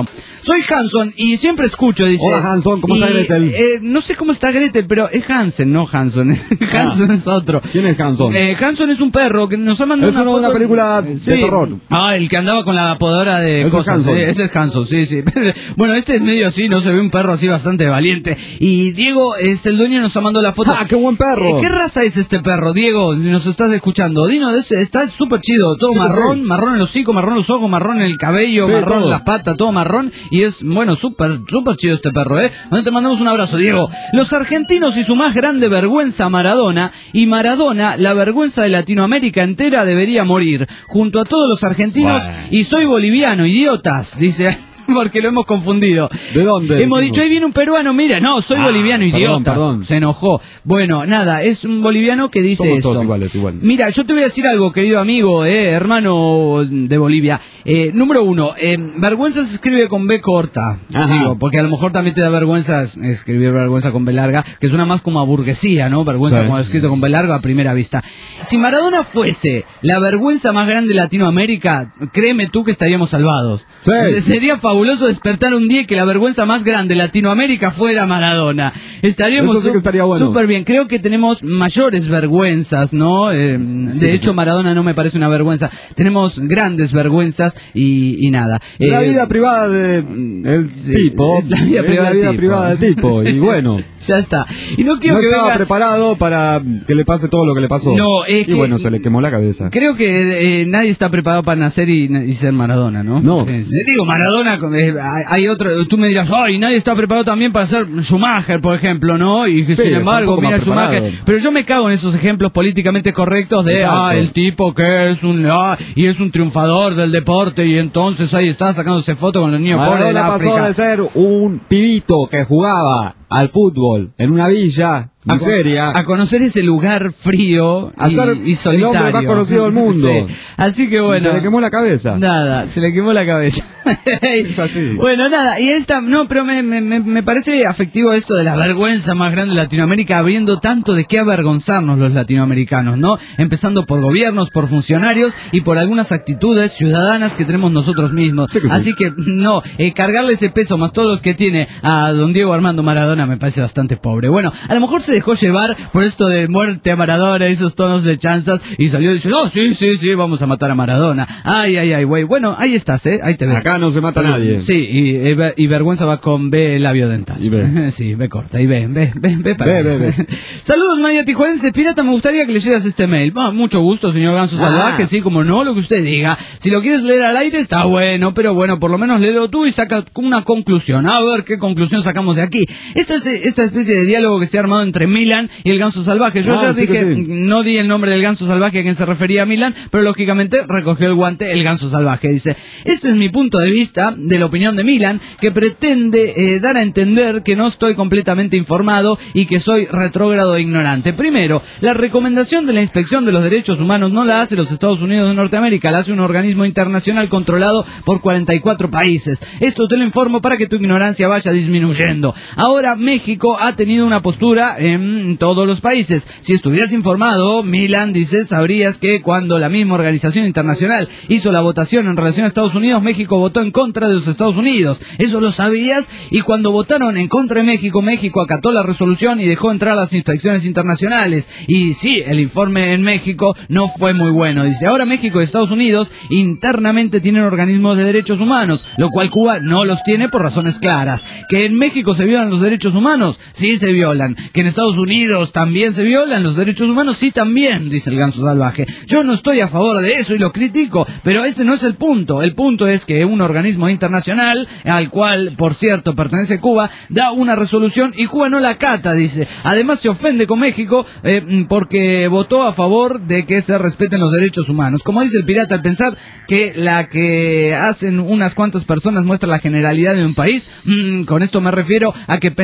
[SPEAKER 2] Soy Hanson y siempre escucho, dice.
[SPEAKER 3] Hola, Hanson, ¿cómo
[SPEAKER 2] y,
[SPEAKER 3] está Gretel?
[SPEAKER 2] Eh, no sé cómo está Gretel, pero es Hansen, no Hanson. Hanson
[SPEAKER 3] Ah.
[SPEAKER 2] es otro.
[SPEAKER 3] ¿Quién es Hanson?
[SPEAKER 2] Eh, Hanson es un perro que nos ha mandado
[SPEAKER 3] Es
[SPEAKER 2] una
[SPEAKER 3] uno de
[SPEAKER 2] foto.
[SPEAKER 3] una película de
[SPEAKER 2] Sí.
[SPEAKER 3] terror.
[SPEAKER 2] Ah, el que andaba con la podadora de
[SPEAKER 3] Ese es
[SPEAKER 2] cosas.
[SPEAKER 3] Hanson.
[SPEAKER 2] Sí, ese es Hanson, sí, sí. Bueno, este es medio así, no se ve un perro así bastante valiente. Y Diego es el dueño, nos ha mandado la foto.
[SPEAKER 3] ¡Ah, qué buen perro!
[SPEAKER 2] Eh, ¿Qué raza es este perro, Diego? Nos estás escuchando. Dino, ese está súper chido. Todo
[SPEAKER 3] Sí,
[SPEAKER 2] marrón,
[SPEAKER 3] sí.
[SPEAKER 2] marrón en los hocico, marrón en los ojos, marrón en el cabello,
[SPEAKER 3] Sí,
[SPEAKER 2] marrón en
[SPEAKER 3] todo.
[SPEAKER 2] las patas, todo marrón. Y es, bueno, súper, súper chido este perro, ¿eh? Bueno, te mandamos un abrazo, Diego. Los argentinos y su más grande vergüenza, Maradona. Y Maradona, la vergüenza de Latinoamérica entera, debería morir. Junto a todos los argentinos.
[SPEAKER 3] Bueno.
[SPEAKER 2] Y soy boliviano, idiotas, dice... Porque lo hemos confundido.
[SPEAKER 3] ¿De dónde?
[SPEAKER 2] Hemos dicho, ahí viene un peruano, mira, no, soy
[SPEAKER 3] Ah,
[SPEAKER 2] boliviano,
[SPEAKER 3] perdón,
[SPEAKER 2] idiota.
[SPEAKER 3] perdón.
[SPEAKER 2] Se enojó. Bueno, nada, es un boliviano que dice
[SPEAKER 3] Somos
[SPEAKER 2] esto.
[SPEAKER 3] todos iguales, igual.
[SPEAKER 2] Mira, yo te voy a decir algo, querido amigo, eh, hermano de Bolivia. Eh, número uno, eh, vergüenza se escribe con B corta.
[SPEAKER 3] Ajá.
[SPEAKER 2] Digo, porque a lo mejor también te da vergüenza escribir vergüenza con B larga, que suena más como a burguesía, ¿no? Vergüenza
[SPEAKER 3] Sí.
[SPEAKER 2] como escrito con B larga a primera vista. Si Maradona fuese la vergüenza más grande de Latinoamérica, créeme tú que estaríamos salvados.
[SPEAKER 3] Sí.
[SPEAKER 2] Sería fabuloso despertar un día y que la vergüenza más grande de Latinoamérica fuera Maradona. Estaríamos
[SPEAKER 3] Eso sí que
[SPEAKER 2] su-
[SPEAKER 3] estaría bueno.
[SPEAKER 2] súper bien. Creo que tenemos mayores vergüenzas, ¿no? Eh, de
[SPEAKER 3] Sí,
[SPEAKER 2] hecho,
[SPEAKER 3] sí.
[SPEAKER 2] Maradona no me parece una vergüenza. Tenemos grandes vergüenzas y, y nada.
[SPEAKER 3] La
[SPEAKER 2] Eh,
[SPEAKER 3] vida privada del
[SPEAKER 2] sí,
[SPEAKER 3] tipo.
[SPEAKER 2] es la vida
[SPEAKER 3] es
[SPEAKER 2] privada
[SPEAKER 3] la
[SPEAKER 2] del
[SPEAKER 3] vida
[SPEAKER 2] tipo.
[SPEAKER 3] privada del tipo. Y bueno,
[SPEAKER 2] Ya está. Y no quiero
[SPEAKER 3] no
[SPEAKER 2] que
[SPEAKER 3] estaba
[SPEAKER 2] venga...
[SPEAKER 3] preparado para que le pase todo lo que le pasó.
[SPEAKER 2] No, es
[SPEAKER 3] y
[SPEAKER 2] que-
[SPEAKER 3] bueno, se le quemó la cabeza.
[SPEAKER 2] Creo que eh, nadie está preparado para nacer y, y ser Maradona, ¿no?
[SPEAKER 3] No.
[SPEAKER 2] Eh, le digo, Maradona, eh, hay- hay otro, tú me dirás, ay, nadie está preparado también para ser Schumacher, por ejemplo, ¿no? Y que
[SPEAKER 3] Sí,
[SPEAKER 2] sin
[SPEAKER 3] está
[SPEAKER 2] embargo,
[SPEAKER 3] un poco
[SPEAKER 2] mira
[SPEAKER 3] más
[SPEAKER 2] Schumacher.
[SPEAKER 3] preparado.
[SPEAKER 2] Pero yo me cago en esos ejemplos políticamente correctos de,
[SPEAKER 3] Exacto.
[SPEAKER 2] ah, el tipo que es un, ah, y es un triunfador del deporte y entonces ahí está sacándose fotos con los niños pobres de
[SPEAKER 3] Maradona pasó
[SPEAKER 2] África.
[SPEAKER 3] de ser un pibito que jugaba al fútbol en una villa
[SPEAKER 2] A, con-
[SPEAKER 3] miseria
[SPEAKER 2] a conocer ese lugar frío
[SPEAKER 3] A
[SPEAKER 2] y,
[SPEAKER 3] ser
[SPEAKER 2] y
[SPEAKER 3] el
[SPEAKER 2] solitario.
[SPEAKER 3] hombre más conocido del mundo.
[SPEAKER 2] Sí. Así que bueno.
[SPEAKER 3] se le quemó la cabeza.
[SPEAKER 2] Nada, se le quemó la cabeza.
[SPEAKER 3] Es así.
[SPEAKER 2] Bueno, nada, y esta, no, pero me, me, me me parece afectivo esto de la vergüenza más grande de Latinoamérica, habiendo tanto de qué avergonzarnos los latinoamericanos, ¿no? Empezando por gobiernos, por funcionarios y por algunas actitudes ciudadanas que tenemos nosotros mismos.
[SPEAKER 3] Sí que sí.
[SPEAKER 2] Así que, no, eh, cargarle ese peso más todos los que tiene a don Diego Armando Maradona me parece bastante pobre. Bueno, a lo mejor se dejó llevar por esto de muerte a Maradona, esos tonos de chanzas, y salió diciendo, oh, sí, sí, sí, vamos a matar a Maradona. Ay, ay, ay, güey. Bueno, ahí estás, ¿eh? Ahí te ves.
[SPEAKER 3] Acá no se mata a nadie.
[SPEAKER 2] Sí, y, y ver- y vergüenza va con B labio dental.
[SPEAKER 3] Y B.
[SPEAKER 2] Sí, B corta, y B, B, B, B para
[SPEAKER 3] Ve,
[SPEAKER 2] allá.
[SPEAKER 3] ve, ve.
[SPEAKER 2] Saludos, María Tijuense. Pirata, me gustaría que leyeras este mail. Ah, mucho gusto, señor Ganso
[SPEAKER 3] Ah.
[SPEAKER 2] Salvaje, sí, como no, lo que usted diga. Si lo quieres leer al aire, está bueno, pero bueno, por lo menos léelo tú y saca una conclusión. A ver qué conclusión sacamos de aquí. Esto es eh, esta especie de diálogo que se ha armado entre Milan y el Ganso Salvaje. Yo
[SPEAKER 3] Ah,
[SPEAKER 2] ya
[SPEAKER 3] sí que
[SPEAKER 2] dije,
[SPEAKER 3] sí.
[SPEAKER 2] no di el nombre del Ganso Salvaje a quien se refería a Milan, pero lógicamente recogió el guante el Ganso Salvaje. Dice, este es mi punto de vista de la opinión de Milan, que pretende eh, dar a entender que no estoy completamente informado y que soy retrógrado e ignorante. Primero, la recomendación de la Inspección de los Derechos Humanos no la hace los Estados Unidos de Norteamérica, la hace un organismo internacional controlado por cuarenta y cuatro países. Esto te lo informo para que tu ignorancia vaya disminuyendo. Ahora, México ha tenido una postura en todos los países. Si estuvieras informado, Milan, dice, sabrías que cuando la misma organización internacional hizo la votación en relación a Estados Unidos, México votó en contra de los Estados Unidos. Eso lo sabías, y cuando votaron en contra de México, México acató la resolución y dejó entrar las inspecciones internacionales. Y sí, el informe en México no fue muy bueno. Dice, ahora México y Estados Unidos internamente tienen organismos de derechos humanos, lo cual Cuba no los tiene por razones claras. Que en México se violan los derechos humanos, sí se violan. Que en Estados Unidos también se violan los derechos humanos, sí también, dice el Ganso Salvaje. Yo no estoy a favor de eso y lo critico, pero ese no es el punto. El punto es que un organismo internacional, al cual, por cierto, pertenece Cuba, da una resolución y Cuba no la acata, dice. Además se ofende con México eh, porque votó a favor de que se respeten los derechos humanos. Como dice el pirata, al pensar que la que hacen unas cuantas personas muestra la generalidad de un país, mmm, con esto me refiero a que pensar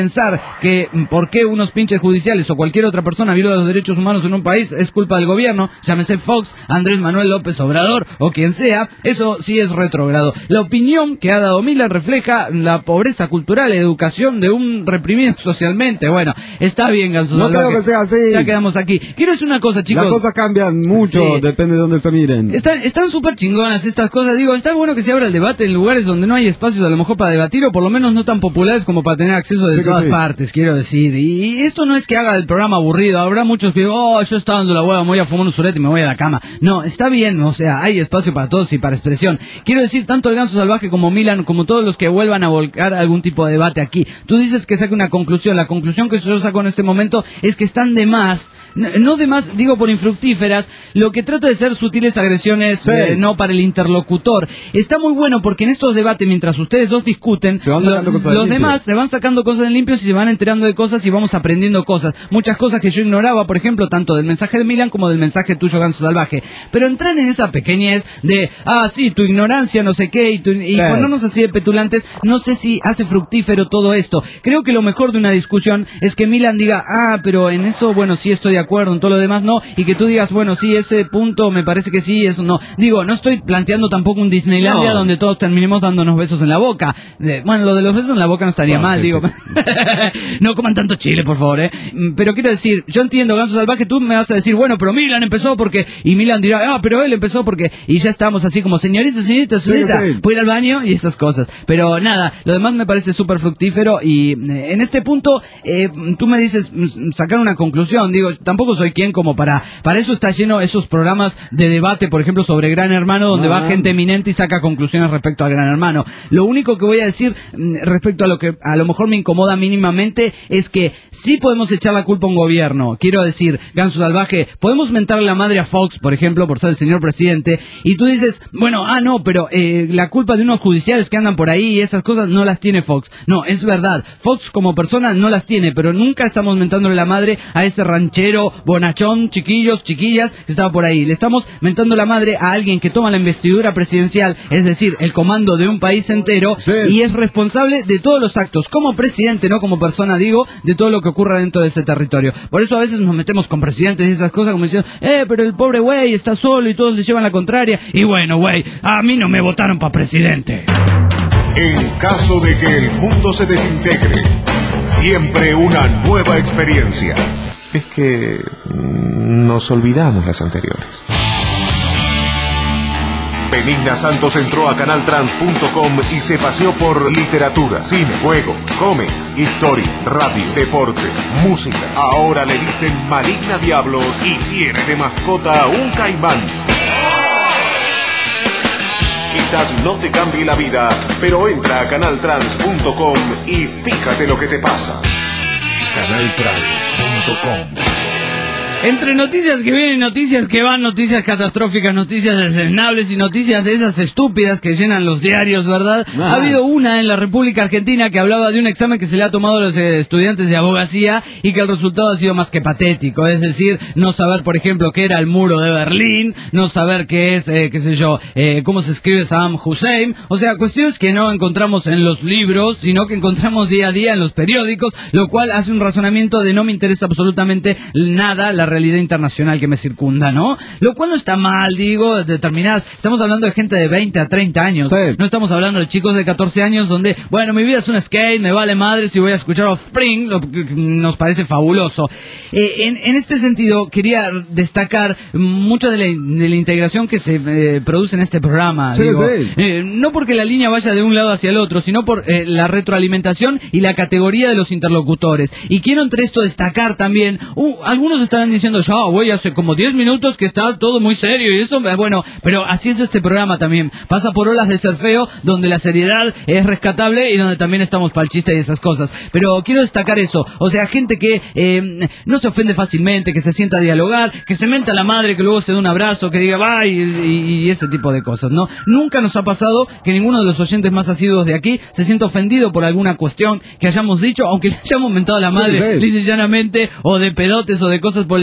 [SPEAKER 2] pensar que por qué unos pinches judiciales o cualquier otra persona viola los derechos humanos en un país es culpa del gobierno, llámese Fox, Andrés Manuel López Obrador o quien sea, eso sí es retrógrado. La opinión que ha dado Milan refleja la pobreza cultural y educación de un reprimido socialmente. Bueno, está bien, Ganso
[SPEAKER 3] No
[SPEAKER 2] Salvaje.
[SPEAKER 3] creo que sea así.
[SPEAKER 2] Ya quedamos aquí. Quiero decir una cosa, chicos.
[SPEAKER 3] Las cosas cambian mucho,
[SPEAKER 2] Sí.
[SPEAKER 3] depende de dónde se miren.
[SPEAKER 2] Están están súper chingonas estas cosas. Digo, está bueno que se abra el debate en lugares donde no hay espacios a lo mejor para debatir o por lo menos no tan populares como para tener acceso de
[SPEAKER 3] Sí que
[SPEAKER 2] todas
[SPEAKER 3] sí.
[SPEAKER 2] partes, quiero decir. Y esto no es que haga el programa aburrido. Habrá muchos que digan, oh, yo estaba dando la hueva, me voy a fumar un surete y me voy a la cama. No, está bien, o sea, hay espacio para todos y para expresión. Quiero decir, tanto el Ganso Salvaje como Milan, como todos los que vuelvan a volcar algún tipo de debate aquí. Tú dices que saque una conclusión. La conclusión que yo saco en este momento es que están de más, no de más, digo por infructíferas, lo que trata de ser sutiles agresiones,
[SPEAKER 3] Sí.
[SPEAKER 2] eh, no para el interlocutor. Está muy bueno porque en estos debates, mientras ustedes dos discuten,
[SPEAKER 3] Se van
[SPEAKER 2] lo-
[SPEAKER 3] sacando cosas
[SPEAKER 2] los
[SPEAKER 3] limpias.
[SPEAKER 2] demás se van sacando cosas en limpios y se van enterando de cosas y vamos aprendiendo cosas. Muchas cosas que yo ignoraba, por ejemplo, tanto del mensaje de Milan como del mensaje tuyo, Ganso Salvaje. Pero entrar en esa pequeñez de, ah, sí, tu ignorancia, no sé qué, y, tu- y
[SPEAKER 3] Sí.
[SPEAKER 2] ponernos así de petulantes, no sé si hace fructífero todo esto. Creo que lo mejor de una discusión es que Milan diga, ah, pero en eso, bueno, sí estoy de acuerdo, en todo lo demás no, y que tú digas, bueno, sí, ese punto me parece que sí, eso no. Digo, no estoy planteando tampoco un Disneylandia
[SPEAKER 3] No.
[SPEAKER 2] donde todos terminemos dándonos besos en la boca. Eh, bueno, lo de los besos en la boca no estaría
[SPEAKER 3] Bueno,
[SPEAKER 2] mal,
[SPEAKER 3] sí,
[SPEAKER 2] digo.
[SPEAKER 3] sí.
[SPEAKER 2] No coman tanto chile, por favor, eh. Mm, Pero quiero decir, yo entiendo, Ganso Salvaje, tú me vas a decir, bueno, pero Milan empezó porque, y Milan dirá, ah, pero él empezó porque, y ya estamos así como, señorita, señorita, señorita,
[SPEAKER 3] sí.
[SPEAKER 2] puedo ir al baño y esas cosas. Pero nada, lo demás me parece súper fructífero y eh, en este punto, eh, tú me dices, mm, sacar una conclusión, digo, tampoco soy quien como para, para eso está lleno esos programas de debate, por ejemplo, sobre Gran Hermano, donde
[SPEAKER 3] Ah.
[SPEAKER 2] va gente eminente y saca conclusiones respecto a Gran Hermano. Lo único que voy a decir mm, respecto a lo que a lo mejor me incomoda mínimamente es que sí podemos echar la culpa a un gobierno. Quiero decir, Ganso Salvaje, podemos mentarle la madre a Fox, por ejemplo, por ser el señor presidente, y tú dices, bueno, ah, no, pero eh, la culpa de unos judiciales que andan por ahí y esas cosas no las tiene Fox. No, es verdad, Fox como persona no las tiene, pero nunca estamos mentándole la madre a ese ranchero bonachón, chiquillos, chiquillas, que estaba por ahí. Le estamos mentando la madre a alguien que toma la investidura presidencial, es decir, el comando de un país entero,
[SPEAKER 3] Sí.
[SPEAKER 2] y es responsable de todos los actos, como presidente, no como persona, digo, de todo lo que ocurra dentro de ese territorio. Por eso a veces nos metemos con presidentes y esas cosas como diciendo, eh, pero el pobre güey está solo y todos le llevan la contraria. Y bueno, güey, a mí no me votaron para presidente.
[SPEAKER 1] En caso de que el mundo se desintegre, siempre una nueva experiencia. Es que mm, nos olvidamos las anteriores. Benigna Santos entró a canaltrans punto com y se paseó por literatura, cine, juegos, cómics, historia, radio, deporte, música. Ahora le dicen Maligna Diablos y tiene de mascota un caimán. Quizás no te cambie la vida, pero entra a canaltrans punto com y fíjate lo que te pasa.
[SPEAKER 5] canaltrans punto com.
[SPEAKER 2] Entre noticias que vienen, noticias que van, noticias catastróficas, noticias desdenables y noticias de esas estúpidas que llenan los diarios, ¿verdad?
[SPEAKER 3] Ah.
[SPEAKER 2] Ha habido una en la República Argentina que hablaba de un examen que se le ha tomado a los eh, estudiantes de abogacía y que el resultado ha sido más que patético. Es decir, no saber, por ejemplo, qué era el muro de Berlín, no saber qué es, eh, qué sé yo, eh, cómo se escribe Saddam Hussein. O sea, cuestiones que no encontramos en los libros, sino que encontramos día a día en los periódicos, lo cual hace un razonamiento de no me interesa absolutamente nada la realidad internacional que me circunda, ¿no? Lo cual no está mal, digo, determinadas. Estamos hablando de gente de veinte a treinta años.
[SPEAKER 3] Sí.
[SPEAKER 2] No estamos hablando de chicos de catorce años donde, bueno, mi vida es un skate, me vale madre si voy a escuchar Offspring, lo que nos parece fabuloso. Eh, en, en este sentido, quería destacar mucha de la, de la integración que se eh, produce en este programa.
[SPEAKER 3] Sí,
[SPEAKER 2] digo.
[SPEAKER 3] sí.
[SPEAKER 2] Eh, no porque la línea vaya de un lado hacia el otro, sino por eh, la retroalimentación y la categoría de los interlocutores. Y quiero entre esto destacar también, uh, algunos estarán diciendo, ya, güey, hace como diez minutos que está todo muy serio y eso, eh, bueno, pero así es este programa también. Pasa por olas de ser feo, donde la seriedad es rescatable y donde también estamos para el chiste y esas cosas. Pero quiero destacar eso, o sea, gente que eh, no se ofende fácilmente, que se sienta a dialogar, que se menta a la madre, que luego se dé un abrazo, que diga, va, y, y, y ese tipo de cosas, ¿no? Nunca nos ha pasado que ninguno de los oyentes más asiduos de aquí se sienta ofendido por alguna cuestión que hayamos dicho, aunque le hayamos mentado a la madre,
[SPEAKER 3] Sí, sí.
[SPEAKER 2] lisa y llanamente, o de pedotes o de cosas por el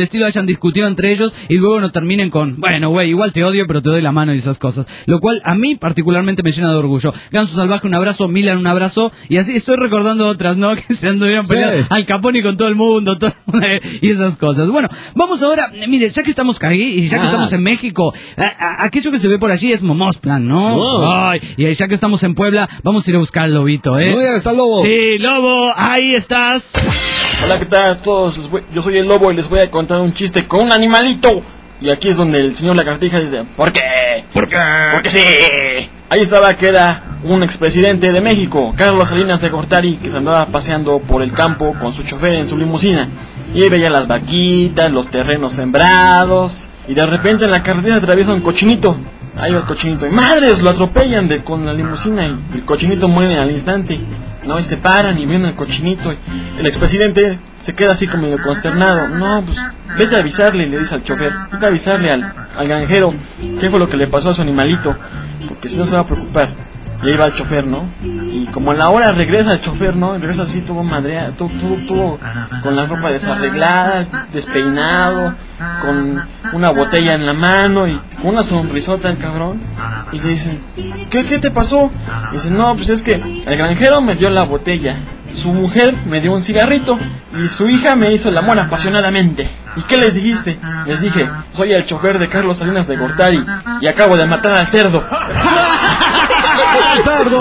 [SPEAKER 2] estilo hayan discutido entre ellos y luego no terminen con, bueno, güey, igual te odio, pero te doy la mano y esas cosas. Lo cual a mí particularmente me llena de orgullo. Ganso Salvaje, un abrazo. Milan, un abrazo. Y así estoy recordando otras, ¿no? Que se anduvieron peleando. Sí. Al Capone con todo el mundo, todo el mundo y esas cosas. Bueno, vamos ahora, mire, ya que estamos ahí y ya que ah. estamos en México, a, a, aquello que se ve por allí es Momosplan, ¿no? Wow. Ay, y ya que estamos en Puebla, vamos a ir a buscar al lobito, ¿eh?
[SPEAKER 3] Muy bien, está el lobo.
[SPEAKER 2] Sí, lobo, ahí estás.
[SPEAKER 8] Hola, ¿qué tal a todos? Les voy, yo soy el lobo y les voy a contar un chiste con un animalito. Y aquí es donde el señor Lagartija dice, ¿por qué? ¿Por qué? Porque sí. Ahí estaba que era un expresidente de México, Carlos Salinas de Gortari, que se andaba paseando por el campo con su chofer en su limusina. Y ahí veía las vaquitas, los terrenos sembrados. Y de repente en la carretera atraviesa un cochinito. Ahí va el cochinito y madres, lo atropellan de, con la limusina y el cochinito muere al instante. No, y se paran y ven al cochinito. Y el expresidente se queda así como medio consternado. No, pues vete a avisarle, le dice al chofer. Vete a avisarle al, al granjero qué fue lo que le pasó a su animalito, porque si no se va a preocupar. Y ahí va el chofer, ¿no? Y como a la hora regresa el chofer, ¿no? Y regresa así todo madreado, todo, todo, todo con la ropa desarreglada, despeinado, con una botella en la mano y con una sonrisota el cabrón. Y le dicen, ¿qué, qué te pasó? Y dice, no, pues es que el granjero me dio la botella, su mujer me dio un cigarrito y su hija me hizo el amor apasionadamente. ¿Y qué les dijiste? Les dije, soy el chofer de Carlos Salinas de Gortari y acabo de matar al cerdo.
[SPEAKER 3] ¡El cerdo!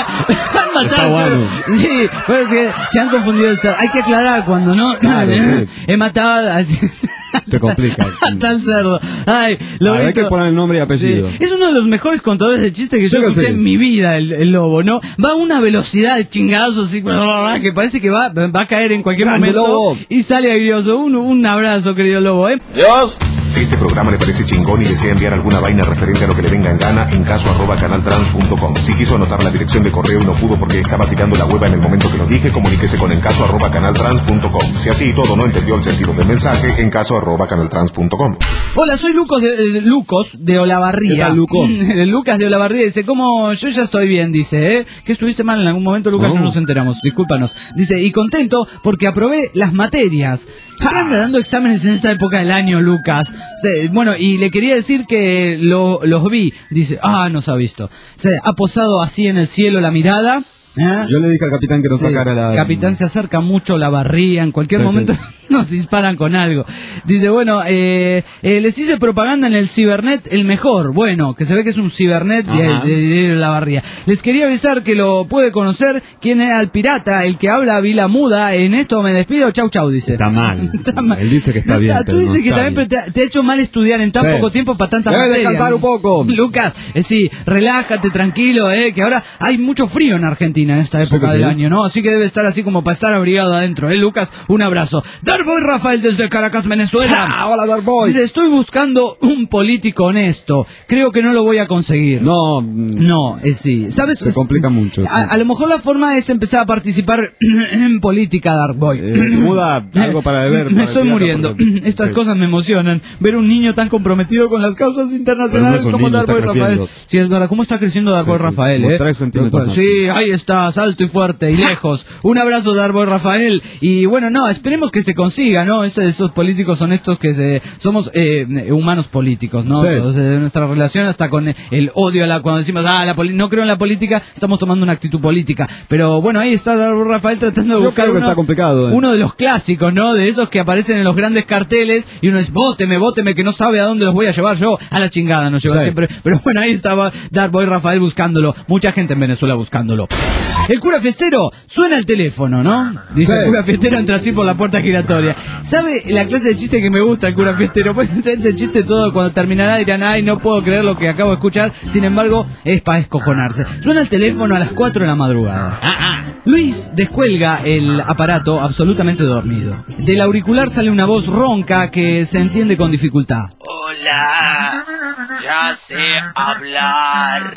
[SPEAKER 2] Han matado al cerdo. Sí, pero es que se han confundido el cerdo. Hay que aclarar cuando no.
[SPEAKER 3] Claro, sí.
[SPEAKER 2] He matado a...
[SPEAKER 3] Se complica.
[SPEAKER 2] Hasta el cerdo. Ay, lo
[SPEAKER 3] hay que poner el nombre y apellido.
[SPEAKER 2] Sí. Es uno de los mejores contadores de chistes que yo, yo escuché sé. en mi vida, el, el lobo, ¿no? Va a una velocidad de chingazos así, que parece que va, va a caer en cualquier Grande momento. Lobo. Y sale airioso. Un, un abrazo, querido lobo, ¿eh?
[SPEAKER 8] Dios.
[SPEAKER 1] Si este programa le parece chingón y desea enviar alguna vaina referente a lo que le venga en gana, en caso arroba canaltrans punto com. Si quiso anotar la dirección de correo y no pudo porque estaba tirando la hueva en el momento que lo dije, comuníquese con en caso arroba canaltrans punto com. Si así y todo no entendió el sentido del mensaje, en caso arroba canaltrans punto com.
[SPEAKER 2] Hola, soy Lucas de, de, Lucas de Olavarría.
[SPEAKER 3] ¿Qué tal, Luco?
[SPEAKER 2] Lucas de Olavarría dice, ¿cómo? Yo ya estoy bien, dice, ¿eh? ¿Que estuviste mal en algún momento, Lucas? Oh. No nos enteramos, discúlpanos. Dice, y contento porque aprobé las materias. ¿Qué anda dando exámenes en esta época del año, Lucas? Bueno, y le quería decir que lo, los vi. Dice, ah, nos ha visto. Se ha posado así en el cielo la mirada. ¿Eh?
[SPEAKER 3] Yo le dije al capitán que nos sí, sacara la...
[SPEAKER 2] Capitán, se acerca mucho la barría, en cualquier sí, momento sí. nos disparan con algo. Dice, bueno, eh, eh, les hice propaganda en el cibernet, el mejor. Bueno, que se ve que es un cibernet de, de, de, de la barría. Les quería avisar que lo puede conocer, quién era el pirata, el que habla Vila Muda. En esto me despido, chau chau, dice.
[SPEAKER 3] Está mal. Está mal. Él dice que está no, bien.
[SPEAKER 2] Tú dices no que también te, te ha hecho mal estudiar en tan sí. poco tiempo para tantas materias.
[SPEAKER 3] Debe descansar un poco.
[SPEAKER 2] Lucas, eh, sí, relájate, tranquilo, eh, que ahora hay mucho frío en Argentina en esta época sí, del sí. año, ¿no? Así que debe estar así como para estar abrigado adentro, ¿eh, Lucas? Un abrazo. Darboy Rafael desde Caracas, Venezuela.
[SPEAKER 3] Ah, hola, Darboy.
[SPEAKER 2] Dice, estoy buscando un político honesto. Creo que no lo voy a conseguir.
[SPEAKER 3] No.
[SPEAKER 2] No, eh, sí. ¿Sabes?
[SPEAKER 3] Se complica mucho.
[SPEAKER 2] A, a lo mejor la forma es empezar a participar en política, Darboy.
[SPEAKER 3] Eh, muda algo para beber.
[SPEAKER 2] Me
[SPEAKER 3] para
[SPEAKER 2] estoy muriendo. Porque... Estas sí. cosas me emocionan. Ver un niño tan comprometido con las causas internacionales no como Darboy Rafael. Sí, es verdad. ¿Cómo está creciendo Darboy sí, Rafael, sí. eh?
[SPEAKER 3] Tres centímetros.
[SPEAKER 2] Sí, ahí está, alto y fuerte y lejos. Un abrazo, Darboy Rafael. Y bueno, no, esperemos que se consiga, ¿no? Ese, esos políticos honestos que se, somos eh, humanos políticos, ¿no? Sí. Entonces, nuestra relación hasta con el odio a la, cuando decimos, ah, la poli- no creo en la política, estamos tomando una actitud política. Pero bueno, ahí está Darboy Rafael tratando de
[SPEAKER 3] Yo
[SPEAKER 2] buscar
[SPEAKER 3] creo que
[SPEAKER 2] uno,
[SPEAKER 3] está complicado, eh.
[SPEAKER 2] uno de los clásicos, ¿no? De esos que aparecen en los grandes carteles y uno dice, vóteme, vóteme, que no sabe a dónde los voy a llevar yo. A la chingada nos lleva sí. siempre. Pero bueno, ahí estaba Darboy Rafael buscándolo. Mucha gente en Venezuela buscándolo. El cura fiestero, suena el teléfono, ¿no? Dice sí. el cura fiestero, entra así por la puerta giratoria. ¿Sabe la clase de chiste que me gusta el cura fiestero? Pues este chiste todo, cuando terminará dirán, ay, no puedo creer lo que acabo de escuchar. Sin embargo, es para escojonarse. Suena el teléfono a las cuatro de la madrugada. Ah, ah. Luis descuelga el aparato absolutamente dormido. Del auricular sale una voz ronca que se entiende con dificultad.
[SPEAKER 9] Hola, ya sé hablar.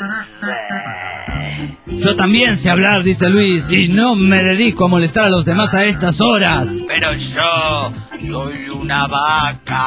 [SPEAKER 2] Yo también sé hablar, dice Luis, y no me dedico a molestar a los demás a estas horas.
[SPEAKER 9] Pero yo soy una vaca.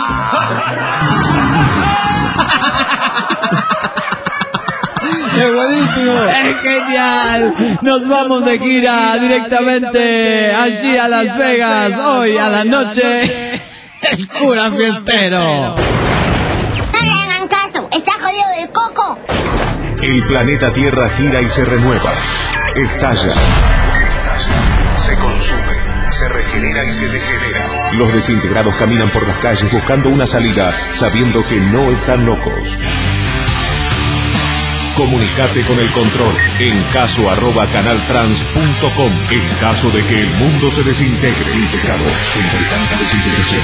[SPEAKER 3] ¡Es buenísimo!
[SPEAKER 2] ¡Es genial! Nos vamos de gira directamente allí a Las Vegas, hoy a la noche. El cura fiestero.
[SPEAKER 10] No le hagan caso, está jodido del coco.
[SPEAKER 1] El planeta Tierra gira y se renueva. Estalla. Se consume, se regenera y se degenera. Los desintegrados caminan por las calles buscando una salida, sabiendo que no están locos. Comunicate con el control en caso arroba canaltrans punto com. En caso de que el mundo se desintegre. Integrados entre tanta desintegración.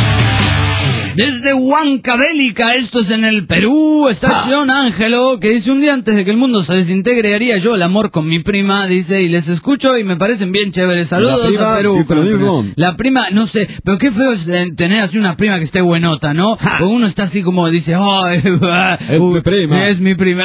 [SPEAKER 2] Desde Huancavelica, esto es en el Perú, está ah. John Ángelo, que dice: un día antes de que el mundo se desintegre haría yo el amor con mi prima, dice, y les escucho y me parecen bien chéveres. Saludos
[SPEAKER 3] la prima,
[SPEAKER 2] a Perú.
[SPEAKER 3] Pero, pero,
[SPEAKER 2] la prima, no sé, pero qué feo es tener así una prima que esté buenota, ¿no? Porque uno está así como dice, oh, es
[SPEAKER 3] uh, mi prima.
[SPEAKER 2] Es mi prima.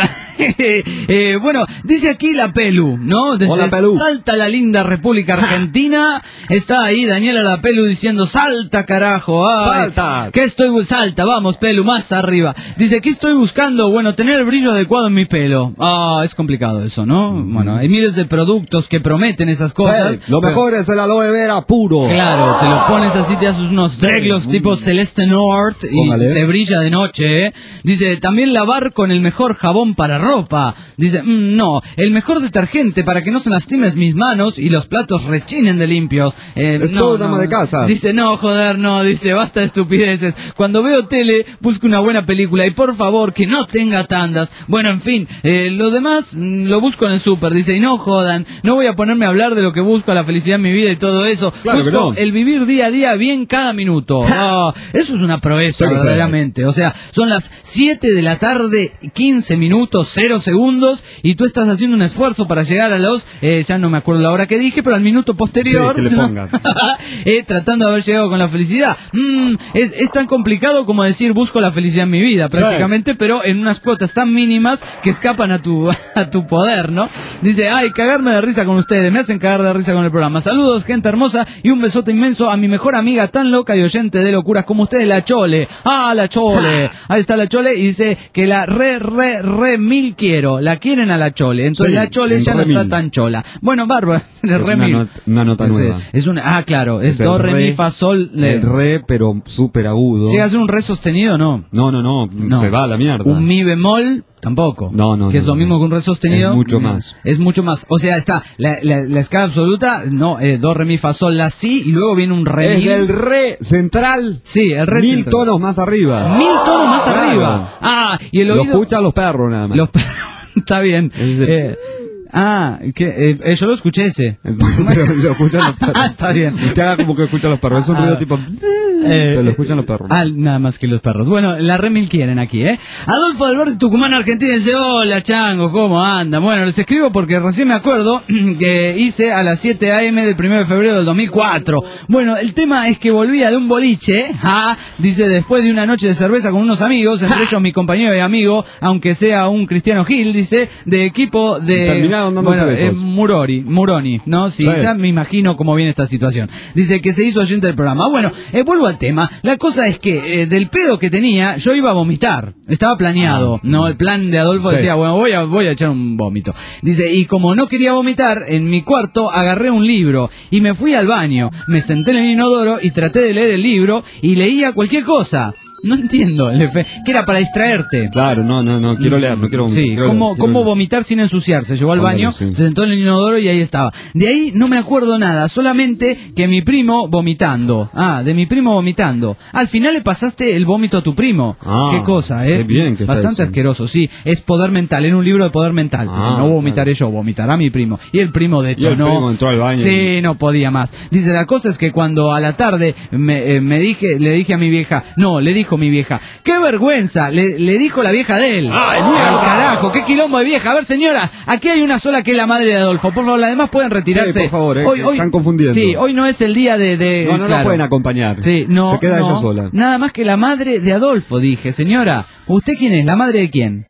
[SPEAKER 2] eh, bueno, dice aquí la Pelu, ¿no? Desde
[SPEAKER 3] Hola, Pelu.
[SPEAKER 2] Salta, la linda República Argentina, está ahí Daniela la Pelu diciendo: salta, carajo, ay,
[SPEAKER 3] salta.
[SPEAKER 2] ¿Qué estoy Salta, vamos, Pelu, más arriba. Dice: ¿qué estoy buscando? Bueno, tener el brillo adecuado en mi pelo. Ah, es complicado eso, ¿no? Mm. Bueno, hay miles de productos que prometen esas cosas.
[SPEAKER 3] Sí, lo pero... mejor es el aloe vera puro.
[SPEAKER 2] Claro, te lo pones así, te haces unos sí. arreglos tipo Celeste North y Póngale. Te brilla de noche, ¿eh? Dice: también lavar con el mejor jabón para ropa. Dice: mmm, no, el mejor detergente para que no se lastimes mis manos y los platos rechinen de limpios. Eh,
[SPEAKER 3] es
[SPEAKER 2] no,
[SPEAKER 3] todo dama
[SPEAKER 2] no.
[SPEAKER 3] de casa.
[SPEAKER 2] Dice: no, joder, no. Dice: basta de estupideces. Cuando veo tele, busco una buena película y por favor que no tenga tandas. Bueno, en fin, eh, lo demás mmm, lo busco en el súper. Dice: y no jodan, no voy a ponerme a hablar de lo que busco, la felicidad en mi vida y todo eso.
[SPEAKER 3] Claro
[SPEAKER 2] busco
[SPEAKER 3] que no.
[SPEAKER 2] el vivir día a día bien cada minuto. Oh, eso es una proeza, sí, verdaderamente. O sea, son las siete de la tarde, quince minutos, cero segundos, y tú estás haciendo un esfuerzo para llegar a los, eh, ya no me acuerdo la hora que dije, pero al minuto posterior,
[SPEAKER 3] sí, que le pongas.
[SPEAKER 2] eh, tratando de haber llegado con la felicidad. Mm, es, es tan complicado como decir busco la felicidad en mi vida, prácticamente, sí. Pero en unas cuotas tan mínimas que escapan a tu a tu poder, ¿no? Dice: ay, cagarme de risa con ustedes, me hacen cagar de risa con el programa. Saludos, gente hermosa, y un besote inmenso a mi mejor amiga tan loca y oyente de locuras como ustedes, la Chole. Ah, la Chole. Ahí está la Chole, y dice que la re, re, re mil quiero. La quieren a la Chole. Entonces sí, la Chole ya no está tan chola. Bueno, bárbaro.
[SPEAKER 3] Es
[SPEAKER 2] re
[SPEAKER 3] una,
[SPEAKER 2] mil.
[SPEAKER 3] not, una nota
[SPEAKER 2] es,
[SPEAKER 3] nueva.
[SPEAKER 2] Es una, ah, claro, es,
[SPEAKER 3] es
[SPEAKER 2] do, re,
[SPEAKER 3] re,
[SPEAKER 2] mi, fa, sol. Le...
[SPEAKER 3] El re, pero súper agudo.
[SPEAKER 2] ¿Llega a ser un re sostenido o no?
[SPEAKER 3] No, no, no, no, se va a la mierda.
[SPEAKER 2] Un mi bemol, tampoco.
[SPEAKER 3] No, no,
[SPEAKER 2] que
[SPEAKER 3] no,
[SPEAKER 2] es lo mismo
[SPEAKER 3] no.
[SPEAKER 2] que un re sostenido.
[SPEAKER 3] Es mucho más.
[SPEAKER 2] Es mucho más. O sea, está la, la, la escala absoluta, no, eh, do, re, mi, fa, sol, la, si, y luego viene un re,
[SPEAKER 3] es
[SPEAKER 2] mil.
[SPEAKER 3] el re central.
[SPEAKER 2] Sí, el re
[SPEAKER 3] Mil
[SPEAKER 2] central.
[SPEAKER 3] tonos más arriba.
[SPEAKER 2] Mil tonos más
[SPEAKER 3] claro.
[SPEAKER 2] arriba. Ah, y el oído.
[SPEAKER 3] Lo escuchan los perros nada más.
[SPEAKER 2] Los perros. Está bien. Eh, Ah, que eh, eh, yo lo escuché ese.
[SPEAKER 3] Pero lo escuchan los perros.
[SPEAKER 2] Ah, está bien.
[SPEAKER 3] Usted haga como que escucha los perros. Es un ruido tipo...
[SPEAKER 2] Eh,
[SPEAKER 3] pero lo escuchan los perros.
[SPEAKER 2] Ah, nada más que los perros. Bueno, la remil quieren aquí, ¿eh? Adolfo del Verde, Tucumán, Argentina, dice: hola, chango, ¿cómo anda? Bueno, les escribo porque recién me acuerdo que hice a las siete a eme del primero de febrero del dos mil cuatro. Bueno, el tema es que volvía de un boliche, ¿ah? Dice, después de una noche de cerveza con unos amigos, entre ellos mi compañero y amigo, aunque sea un Cristiano Gil, dice, de equipo de...
[SPEAKER 3] Terminaron dándose
[SPEAKER 2] bueno,
[SPEAKER 3] besos.
[SPEAKER 2] Eh, Murori, Muroni, ¿no? Sí, sí, ya me imagino cómo viene esta situación. Dice que se hizo oyente del programa. Bueno, eh, vuelvo al tema. La cosa es que eh, del pedo que tenía, yo iba a vomitar. Estaba planeado, ah, ¿no? El plan de Adolfo sí. decía, bueno, voy a, voy a echar un vómito. Dice, y como no quería vomitar, en mi cuarto agarré un libro y me fui al baño. Me senté en el inodoro y traté de leer el libro y leía cualquier cosa. No entiendo, Lefe, que era para distraerte.
[SPEAKER 3] Claro, no, no, no, quiero leer, no quiero vomitar.
[SPEAKER 2] Sí,
[SPEAKER 3] quiero
[SPEAKER 2] cómo,
[SPEAKER 3] leer,
[SPEAKER 2] cómo
[SPEAKER 3] quiero
[SPEAKER 2] vomitar sin ensuciarse. Llegó al
[SPEAKER 3] Póngale,
[SPEAKER 2] baño,
[SPEAKER 3] sí.
[SPEAKER 2] se sentó en el inodoro y ahí estaba. De ahí no me acuerdo nada, solamente que mi primo vomitando. Ah, de mi primo vomitando. Al final le pasaste el vómito a tu primo.
[SPEAKER 3] Ah,
[SPEAKER 2] qué cosa, ¿eh?
[SPEAKER 3] Qué bien que
[SPEAKER 2] Bastante asqueroso, sí. Es poder mental, en un libro de poder mental.
[SPEAKER 3] Ah,
[SPEAKER 2] Dice, no vomitaré
[SPEAKER 3] claro.
[SPEAKER 2] yo, vomitará mi primo. Y el primo detonó.
[SPEAKER 3] Y el primo entró al baño.
[SPEAKER 2] Sí, no podía más. Dice, la cosa es que cuando a la tarde me, eh, me dije, le dije a mi vieja, no, le dijo mi vieja, ¡qué vergüenza! Le, le dijo la vieja de él.
[SPEAKER 3] ¡Ay, mierda!
[SPEAKER 2] ¡Al carajo! ¡Qué quilombo de vieja! A ver, señora, aquí hay una sola que es la madre de Adolfo. Por favor, las demás pueden retirarse.
[SPEAKER 3] Sí, por favor, eh,
[SPEAKER 2] hoy, hoy,
[SPEAKER 3] están confundiendo.
[SPEAKER 2] Sí, hoy no es el día de... de
[SPEAKER 3] No, no
[SPEAKER 2] claro.
[SPEAKER 3] la pueden acompañar.
[SPEAKER 2] Sí, no,
[SPEAKER 3] Se queda
[SPEAKER 2] no,
[SPEAKER 3] ella sola.
[SPEAKER 2] Nada más que la madre de Adolfo, dije. Señora, ¿usted quién es? ¿La madre de quién?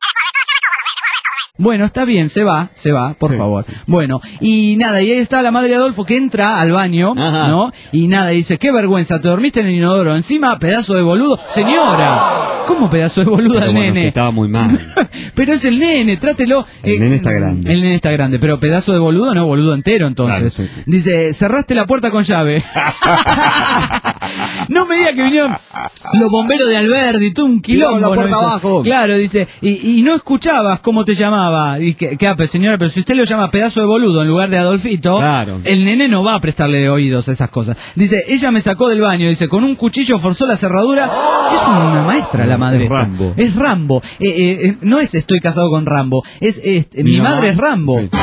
[SPEAKER 2] Bueno, está bien, se va, se va, por
[SPEAKER 3] sí,
[SPEAKER 2] favor.
[SPEAKER 3] Sí.
[SPEAKER 2] Bueno, y nada, y ahí está la madre de Adolfo que entra al baño,
[SPEAKER 3] Ajá.
[SPEAKER 2] ¿no? Y nada, dice, qué vergüenza, te dormiste en el inodoro, encima, pedazo de boludo. Señora, ¿cómo pedazo de boludo
[SPEAKER 3] Pero
[SPEAKER 2] al
[SPEAKER 3] bueno,
[SPEAKER 2] nene?
[SPEAKER 3] que estaba muy mal.
[SPEAKER 2] Pero es el nene, trátelo.
[SPEAKER 3] El
[SPEAKER 2] eh,
[SPEAKER 3] nene está grande.
[SPEAKER 2] El nene está grande, pero pedazo de boludo, no, boludo entero entonces.
[SPEAKER 3] Claro, sí, sí.
[SPEAKER 2] Dice, cerraste la puerta con llave. No me diga que vinieron los bomberos de Alberdi, todo un quilombo.
[SPEAKER 3] La puerta
[SPEAKER 2] ¿no?
[SPEAKER 3] abajo.
[SPEAKER 2] Claro, dice, y, y no escuchabas cómo te llamaba. Y que, que, pues, señora, pero si usted lo llama pedazo de boludo en lugar de Adolfito,
[SPEAKER 3] claro,
[SPEAKER 2] el nene no va a prestarle oídos a esas cosas. Dice, ella me sacó del baño, dice, con un cuchillo forzó la cerradura. Es una maestra la madre.
[SPEAKER 3] Es Rambo.
[SPEAKER 2] Es Rambo. Eh, eh, no es estoy casado con Rambo, es, es mi, mi madre es Rambo. Sí.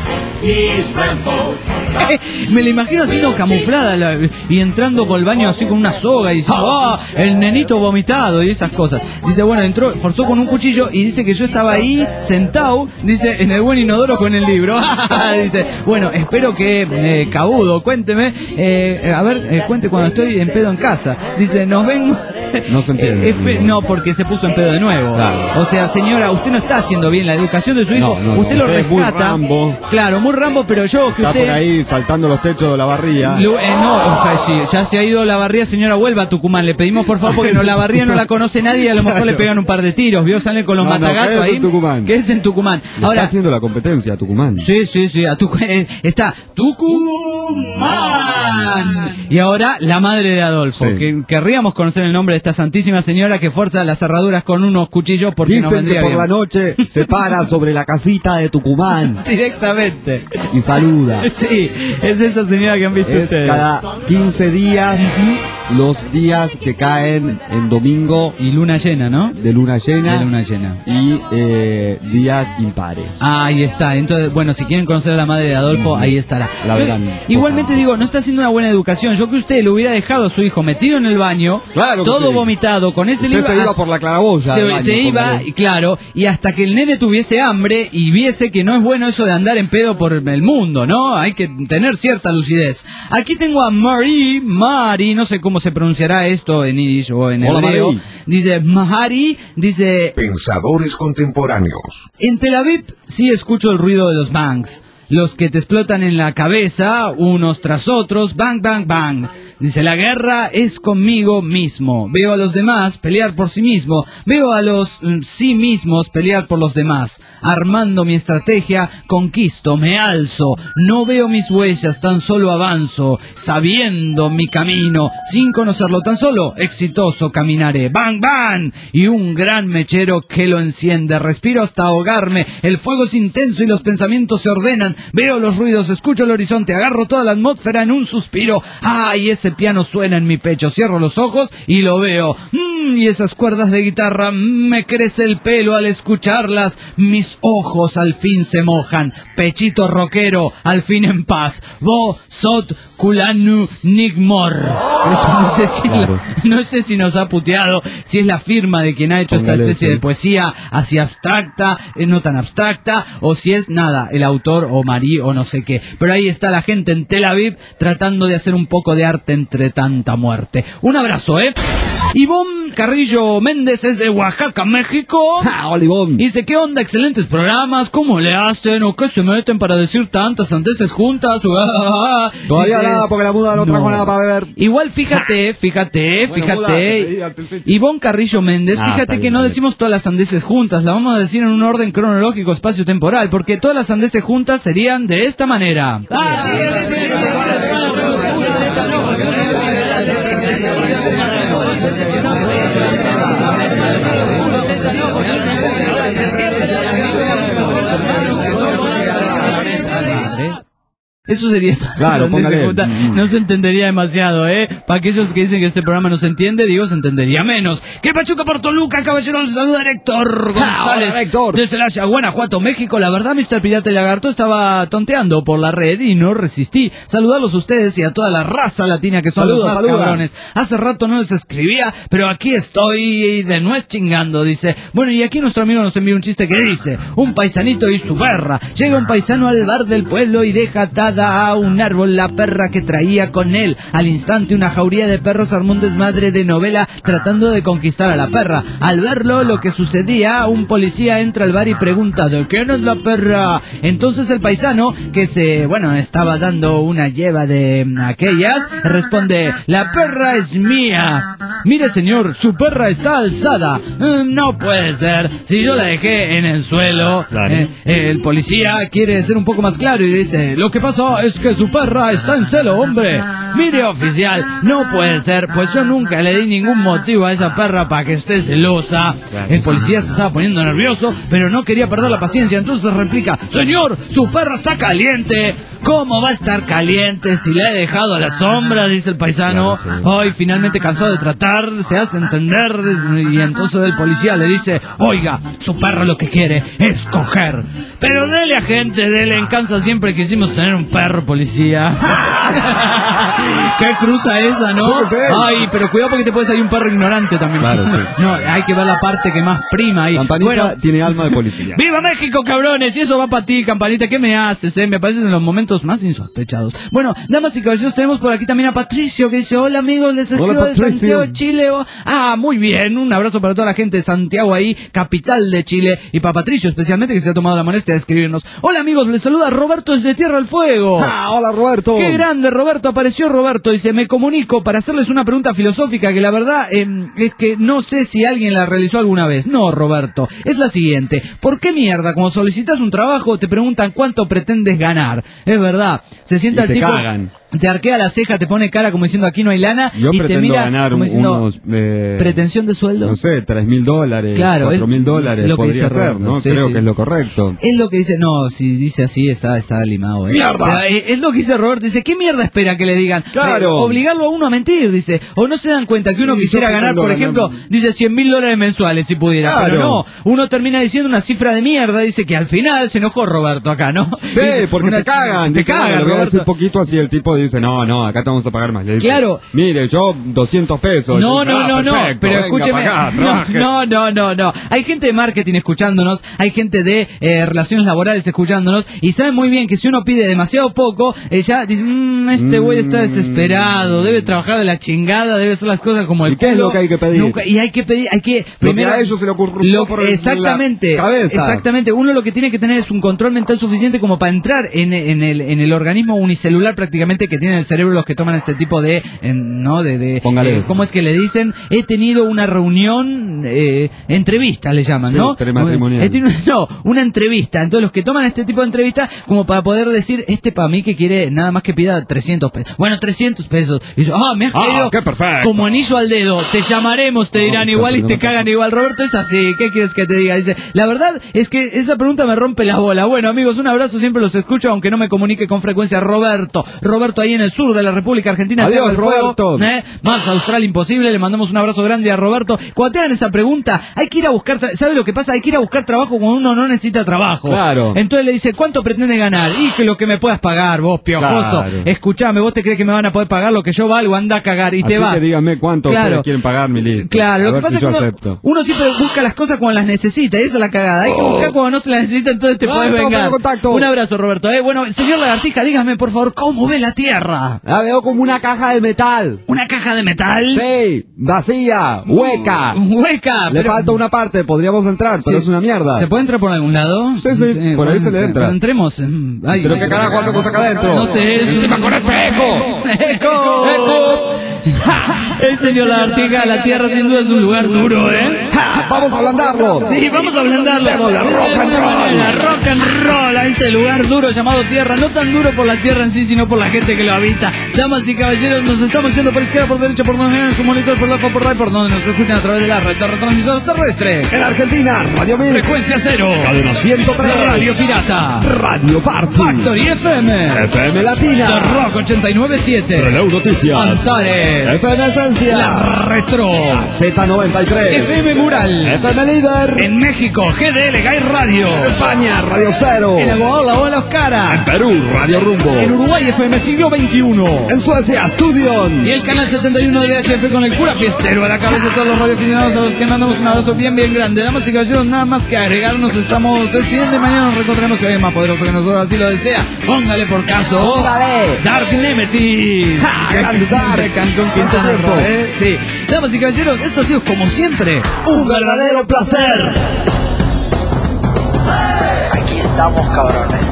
[SPEAKER 2] Me la imagino así, no, camuflada la, y entrando por el baño así con una soga y diciendo, ¡ah! El nenito vomitado y esas cosas. Dice, bueno, entró, forzó con un cuchillo y dice que yo estaba ahí sentado, dice, en el buen inodoro con el libro. Dice, bueno, espero que, eh, Cabudo, cuénteme, eh, a ver, eh, cuente cuando estoy en pedo en casa. Dice, nos vengo...
[SPEAKER 3] No se entiende.
[SPEAKER 2] Eh, no, porque se puso en pedo de nuevo. Claro. O sea, señora, usted no está haciendo bien la educación de su hijo.
[SPEAKER 3] No, no,
[SPEAKER 2] usted
[SPEAKER 3] no.
[SPEAKER 2] lo
[SPEAKER 3] Usted
[SPEAKER 2] rescata.
[SPEAKER 3] Es muy Rambo.
[SPEAKER 2] Claro, muy Rambo, pero yo que
[SPEAKER 3] está
[SPEAKER 2] usted...
[SPEAKER 3] por ahí saltando los techos de la barría.
[SPEAKER 2] Lo, eh, no, ojalá, sí, ya se ha ido la barría, señora, vuelva a Tucumán. Le pedimos por favor porque no, la barría no la conoce nadie y a lo mejor claro. le pegan un par de tiros. Vio, salen con los no, matagatos
[SPEAKER 3] no,
[SPEAKER 2] ahí.
[SPEAKER 3] En Tucumán.
[SPEAKER 2] Que es en Tucumán.
[SPEAKER 3] Le
[SPEAKER 2] Ahora
[SPEAKER 3] está haciendo la competencia a Tucumán.
[SPEAKER 2] Sí, sí, sí, a tu, eh, está Tucumán. Y ahora la madre de Adolfo, sí. que querríamos conocer el nombre de esta santísima señora que fuerza las cerraduras con unos cuchillos porque
[SPEAKER 3] dicen
[SPEAKER 2] no vendría
[SPEAKER 3] que por
[SPEAKER 2] bien.
[SPEAKER 3] la noche se para sobre la casita de Tucumán
[SPEAKER 2] directamente
[SPEAKER 3] y saluda.
[SPEAKER 2] Sí, es esa señora que han visto
[SPEAKER 3] es
[SPEAKER 2] ustedes.
[SPEAKER 3] Cada quince días, los días que caen en domingo
[SPEAKER 2] y luna llena, ¿no?
[SPEAKER 3] De luna llena.
[SPEAKER 2] De luna llena.
[SPEAKER 3] Y eh, días impares.
[SPEAKER 2] Ah, ahí está. Entonces, bueno, si quieren conocer a la madre de Adolfo, mm-hmm. ahí estará.
[SPEAKER 3] La verán.
[SPEAKER 2] Igualmente digo, no está haciendo una buena educación. Yo que usted lo hubiera dejado a su hijo metido en el baño,
[SPEAKER 3] claro
[SPEAKER 2] todo
[SPEAKER 3] sí.
[SPEAKER 2] vomitado, con ese libro.
[SPEAKER 3] Se iba por la claraboya.
[SPEAKER 2] Se,
[SPEAKER 3] baño,
[SPEAKER 2] se iba, y claro, y hasta que el nene tuviese hambre y viese que no es bueno eso de andar en pedo por el mundo, ¿no? Hay que tener cierta lucidez. Aquí tengo a Mari, Mari, no sé cómo se pronunciará esto en irish o en
[SPEAKER 3] Hola,
[SPEAKER 2] hebreo.
[SPEAKER 3] Mari.
[SPEAKER 2] Dice, Mari, dice...
[SPEAKER 1] Pensadores contemporáneos.
[SPEAKER 2] En Tel Aviv sí escucho el ruido de los bangs. Los que te explotan en la cabeza, unos tras otros, bang, bang, bang. Dice, la guerra es conmigo mismo. Veo a los demás pelear por sí mismo. Veo a los mm, sí mismos pelear por los demás. Armando mi estrategia, conquisto, me alzo. No veo mis huellas, tan solo avanzo. Sabiendo mi camino, sin conocerlo, tan solo exitoso caminaré. Bang, bang. Y un gran mechero que lo enciende. Respiro hasta ahogarme. El fuego es intenso y los pensamientos se ordenan. Veo los ruidos, escucho el horizonte, agarro toda la atmósfera en un suspiro. ¡Ay! Ese piano suena en mi pecho. Cierro los ojos y lo veo. Mm, y esas cuerdas de guitarra, mm, me crece el pelo al escucharlas. Mis ojos al fin se mojan. Pechito rockero, al fin en paz. Vo sot kulanu nigmor. Eso no sé si
[SPEAKER 3] claro.
[SPEAKER 2] la, no sé si nos ha puteado, si es la firma de quien ha hecho
[SPEAKER 3] Póngale,
[SPEAKER 2] esta especie
[SPEAKER 3] sí.
[SPEAKER 2] de poesía así abstracta, eh, no tan abstracta, o si es nada, el autor o Marí o no sé qué. Pero ahí está la gente en Tel Aviv tratando de hacer un poco de arte entre tanta muerte. Un abrazo, ¿eh? Ivonne Carrillo Méndez es de Oaxaca, México.
[SPEAKER 3] ¡Ja, Olivón!
[SPEAKER 2] Dice, ¿qué onda? Excelentes programas. ¿Cómo le hacen? ¿O qué se meten para decir tantas sandeces juntas?
[SPEAKER 3] Todavía
[SPEAKER 2] Dice,
[SPEAKER 3] nada, porque la muda no trajo
[SPEAKER 2] no.
[SPEAKER 3] nada para beber.
[SPEAKER 2] Igual fíjate, fíjate,
[SPEAKER 3] Bueno,
[SPEAKER 2] fíjate.
[SPEAKER 3] muda, te pedí al principio.
[SPEAKER 2] Ivonne Carrillo Méndez,
[SPEAKER 3] Ah,
[SPEAKER 2] fíjate
[SPEAKER 3] está
[SPEAKER 2] que
[SPEAKER 3] bien,
[SPEAKER 2] no
[SPEAKER 3] está bien.
[SPEAKER 2] decimos todas las sandeces juntas. La vamos a decir en un orden cronológico espacio-temporal. Porque todas las sandeces juntas serían de esta manera. Eso sería...
[SPEAKER 3] Claro, póngale.
[SPEAKER 2] No se entendería demasiado, ¿eh? Para aquellos que dicen que este programa no se entiende, digo, se entendería menos. ¡Que Pachuca por Toluca, caballero! Les saluda Héctor González.
[SPEAKER 3] Hola, Héctor.
[SPEAKER 2] Desde Celaya, Guanajuato, México. La verdad, mister Pirata y Lagarto estaba tonteando por la red y no resistí. Saludarlos a ustedes y a toda la raza latina que son
[SPEAKER 3] Saluda,
[SPEAKER 2] los más
[SPEAKER 3] saluda.
[SPEAKER 2] cabrones. Hace rato no les escribía, pero aquí estoy de nuez chingando, dice. Bueno, y aquí nuestro amigo nos envía un chiste que dice: un paisanito y su perra. Llega un paisano al bar del pueblo y deja atada a un árbol la perra que traía con él. Al instante una jauría de perros armó un desmadre de novela tratando de conquistar a la perra. Al verlo lo que sucedía, un policía entra al bar y pregunta: ¿de quién es la perra? Entonces el paisano, que se, bueno, estaba dando una lleva de aquellas, responde: la perra es mía. Mire señor, su perra está alzada. "Mm, no puede ser, si yo la dejé en el suelo".
[SPEAKER 3] Claro.
[SPEAKER 2] Eh, eh, el policía quiere ser un poco más claro y dice: lo que pasa pasa es que su perra está en celo, hombre. Mire, oficial, no puede ser, pues yo nunca le di ningún motivo a esa perra para que esté celosa. El policía se estaba poniendo nervioso, pero no quería perder la paciencia, entonces replica: señor, su perra está caliente. ¿Cómo va a estar caliente si le he dejado a la sombra? Dice el paisano. Hoy finalmente cansado de tratar, se hace entender, y entonces el policía le dice: oiga, su perro lo que quiere es coger. Pero dele a gente, dele, en Kansas siempre quisimos tener un perro, policía. Qué cruza esa, ¿no? Sí, sí. Ay, pero cuidado porque te puede salir un perro ignorante también.
[SPEAKER 3] Claro, sí.
[SPEAKER 2] No, hay que ver la parte que más prima ahí.
[SPEAKER 3] Campanita bueno, tiene alma de policía.
[SPEAKER 2] ¡Viva México, cabrones! Y eso va para ti, Campanita. ¿Qué me haces, eh? Me parecen en los momentos más insospechados. Bueno, damas y caballeros, tenemos por aquí también a Patricio, que dice: hola, amigos, les escribo de Santiago, Chile. Ah, muy bien. Un abrazo para toda la gente de Santiago ahí, capital de Chile. Y para Patricio, especialmente, que se ha tomado la molestia de escribirnos. Hola, amigos, les saluda Roberto desde Tierra del Fuego.
[SPEAKER 3] Ah, hola, Roberto.
[SPEAKER 2] Qué grande, Roberto. Apareció Roberto. Dice: me comunico para hacerles una pregunta filosófica que la verdad eh, es que no sé si alguien la realizó alguna vez. No, Roberto. Es la siguiente. ¿Por qué mierda cuando solicitas un trabajo te preguntan cuánto pretendes ganar? Es verdad. Se sienta
[SPEAKER 3] y
[SPEAKER 2] el
[SPEAKER 3] te
[SPEAKER 2] tipo...
[SPEAKER 3] cagan.
[SPEAKER 2] Te arquea la ceja, te pone cara como diciendo aquí no hay lana.
[SPEAKER 3] Yo
[SPEAKER 2] y
[SPEAKER 3] pretendo
[SPEAKER 2] te mira
[SPEAKER 3] ganar
[SPEAKER 2] como diciendo,
[SPEAKER 3] unos... Eh,
[SPEAKER 2] ¿pretensión de sueldo?
[SPEAKER 3] No sé, tres mil dólares,
[SPEAKER 2] claro,
[SPEAKER 3] cuatro mil dólares,
[SPEAKER 2] lo
[SPEAKER 3] podría ser, ¿no?
[SPEAKER 2] Sí,
[SPEAKER 3] Creo
[SPEAKER 2] sí.
[SPEAKER 3] que es lo correcto.
[SPEAKER 2] Es lo que dice, no, si dice así está está limado. ¿eh?
[SPEAKER 3] ¡Mierda!
[SPEAKER 2] Es lo que dice Roberto, dice, ¿qué mierda espera que le digan?
[SPEAKER 3] Claro.
[SPEAKER 2] Eh, obligarlo a uno a mentir, dice. O no se dan cuenta que uno sí, quisiera ganar, por ejemplo, ganar... dice cien mil dólares mensuales si pudiera. Claro. Pero no, uno termina diciendo una cifra de mierda, dice que al final se enojó Roberto acá, ¿no?
[SPEAKER 3] Sí, porque una... te cagan.
[SPEAKER 2] Te
[SPEAKER 3] dice,
[SPEAKER 2] cagan,
[SPEAKER 3] no, lo voy a decir
[SPEAKER 2] Roberto.
[SPEAKER 3] poquito así el tipo dice, no, no, acá te vamos a pagar más. Le dice,
[SPEAKER 2] claro.
[SPEAKER 3] Mire, yo doscientos pesos.
[SPEAKER 2] No,
[SPEAKER 3] dice,
[SPEAKER 2] no,
[SPEAKER 3] ah,
[SPEAKER 2] no, no,
[SPEAKER 3] perfecto,
[SPEAKER 2] pero
[SPEAKER 3] venga,
[SPEAKER 2] escúcheme.
[SPEAKER 3] Acá,
[SPEAKER 2] no, no, no, no, no. Hay gente de marketing escuchándonos, hay gente de eh, relaciones laborales escuchándonos, y saben muy bien que si uno pide demasiado poco, eh, ya dicen, mmm, este güey está desesperado, debe trabajar de la chingada, debe hacer las cosas como el
[SPEAKER 3] ¿Y qué
[SPEAKER 2] culo.
[SPEAKER 3] es lo que hay que pedir?
[SPEAKER 2] Nunca, y hay que pedir, hay que...
[SPEAKER 3] Primero, lo que a ellos se le ocurrió
[SPEAKER 2] lo,
[SPEAKER 3] por
[SPEAKER 2] exactamente,
[SPEAKER 3] la cabeza.
[SPEAKER 2] Exactamente, uno lo que tiene que tener es un control mental suficiente como para entrar en, en, el, en el organismo unicelular prácticamente que tiene el cerebro los que toman este tipo de... En, ¿no? de, de eh, ¿Cómo es que le dicen? He tenido una reunión, eh, entrevista le llaman,
[SPEAKER 3] sí,
[SPEAKER 2] ¿no?
[SPEAKER 3] Prematrimonial.
[SPEAKER 2] He tenido, no, una entrevista. Entonces los que toman este tipo de entrevista como para poder decir, este para mí que quiere nada más que pida trescientos pesos. Bueno, trescientos pesos. Y yo, ah, me has caído
[SPEAKER 3] ah, qué perfecto.
[SPEAKER 2] Como anillo al dedo. Te llamaremos, te dirán no, igual y te no cagan igual. Roberto, es así. ¿Qué quieres que te diga? Dice, la verdad es que esa pregunta me rompe la bola. Bueno, amigos, un abrazo. Siempre los escucho, aunque no me comunique con frecuencia. Roberto. Roberto ahí en el sur de la República Argentina.
[SPEAKER 3] Adiós, Roberto.
[SPEAKER 2] Fuego, ¿eh? Más austral imposible. Le mandamos un abrazo grande a Roberto. Cuando te hagan esa pregunta, hay que ir a buscar, ¿sabe lo que pasa? Hay que ir a buscar trabajo cuando uno no necesita trabajo.
[SPEAKER 3] Claro.
[SPEAKER 2] Entonces le dice, ¿cuánto pretendes ganar? Y que lo que me puedas pagar, vos, piojoso. Claro. Escuchame, vos te crees que me van a poder pagar lo que yo valgo, anda a cagar y
[SPEAKER 3] así
[SPEAKER 2] te vas.
[SPEAKER 3] Que díganme cuánto
[SPEAKER 2] claro.
[SPEAKER 3] ustedes quieren pagar, mi listo.
[SPEAKER 2] Claro, lo que pasa
[SPEAKER 3] si
[SPEAKER 2] es que uno, uno siempre busca las cosas cuando las necesita, esa es la cagada. Hay que
[SPEAKER 3] oh.
[SPEAKER 2] buscar cuando no se las necesita, entonces te
[SPEAKER 3] ah,
[SPEAKER 2] puedes vengar.
[SPEAKER 3] Contacto.
[SPEAKER 2] Un abrazo, Roberto. Eh, bueno, señor Lagartija, dígame por favor, ¿cómo ve la Tierra?
[SPEAKER 3] La veo como una caja de metal.
[SPEAKER 2] ¿Una caja de metal?
[SPEAKER 3] Sí, vacía, hueca.
[SPEAKER 2] Uh, hueca.
[SPEAKER 3] Le
[SPEAKER 2] pero...
[SPEAKER 3] falta una parte, podríamos entrar, pero sí. Es una mierda.
[SPEAKER 2] ¿Se puede entrar por algún lado?
[SPEAKER 3] Sí, sí, sí por ahí se le entra.
[SPEAKER 2] Pero entremos. Ay,
[SPEAKER 3] pero ay, qué carajo hacemos acá adentro.
[SPEAKER 2] No sé, es
[SPEAKER 3] encima con espejo.
[SPEAKER 2] ¡Eco! ¡Eco! El señor Lagartija, la Tierra sin duda es un lugar duro, ¿eh?
[SPEAKER 3] Ja, vamos a ablandarlo.
[SPEAKER 2] Sí, vamos a ablandarlo.
[SPEAKER 3] La rock and roll.
[SPEAKER 2] La rock and roll a este lugar duro llamado Tierra. No tan duro por la Tierra en sí, sino por la gente que lo habita. Damas y caballeros, nos estamos yendo por izquierda, por derecha, por donde vienen su monitor, por lado, por right, por donde nos escuchan a través de la red de retransmisores terrestres.
[SPEAKER 3] En Argentina, Radio Mix.
[SPEAKER 2] Frecuencia cero.
[SPEAKER 3] Cadena ciento tres.
[SPEAKER 2] Radio Pirata.
[SPEAKER 3] Radio Party.
[SPEAKER 2] Factory F M.
[SPEAKER 3] F M Latina.
[SPEAKER 2] The Rock ochenta y nueve punto siete.
[SPEAKER 3] Reloj Noticias.
[SPEAKER 2] Antares.
[SPEAKER 3] F M Esencia.
[SPEAKER 2] La Retro.
[SPEAKER 3] Z noventa y tres.
[SPEAKER 2] F M Mural.
[SPEAKER 3] F M Líder.
[SPEAKER 2] En México, G D L Gay Radio.
[SPEAKER 3] En España, Radio Cero.
[SPEAKER 2] En Angola, Hola Oscara.
[SPEAKER 3] En Perú, Radio Rumbo.
[SPEAKER 2] En Uruguay, F M Siglo veintiuno.
[SPEAKER 3] En Suecia, Studion.
[SPEAKER 2] Y el canal setenta y uno de V H F con el cura fiestero a la cabeza de todos los radioaficionados a los que mandamos un abrazo bien, bien grande. Damas y caballeros, nada más que agregar, nos estamos despidiendo y mañana nos reencontraremos si alguien más poderoso que nosotros así lo desea. Póngale por caso.
[SPEAKER 3] Póngale.
[SPEAKER 2] Dark Nemesis.
[SPEAKER 3] Ja, grande Dark.
[SPEAKER 2] De Cancún, Quintana Roo, ¿eh? Sí. Damas y caballeros, esto ha sido como siempre
[SPEAKER 3] un verdadero placer.
[SPEAKER 9] Aquí estamos, cabrones.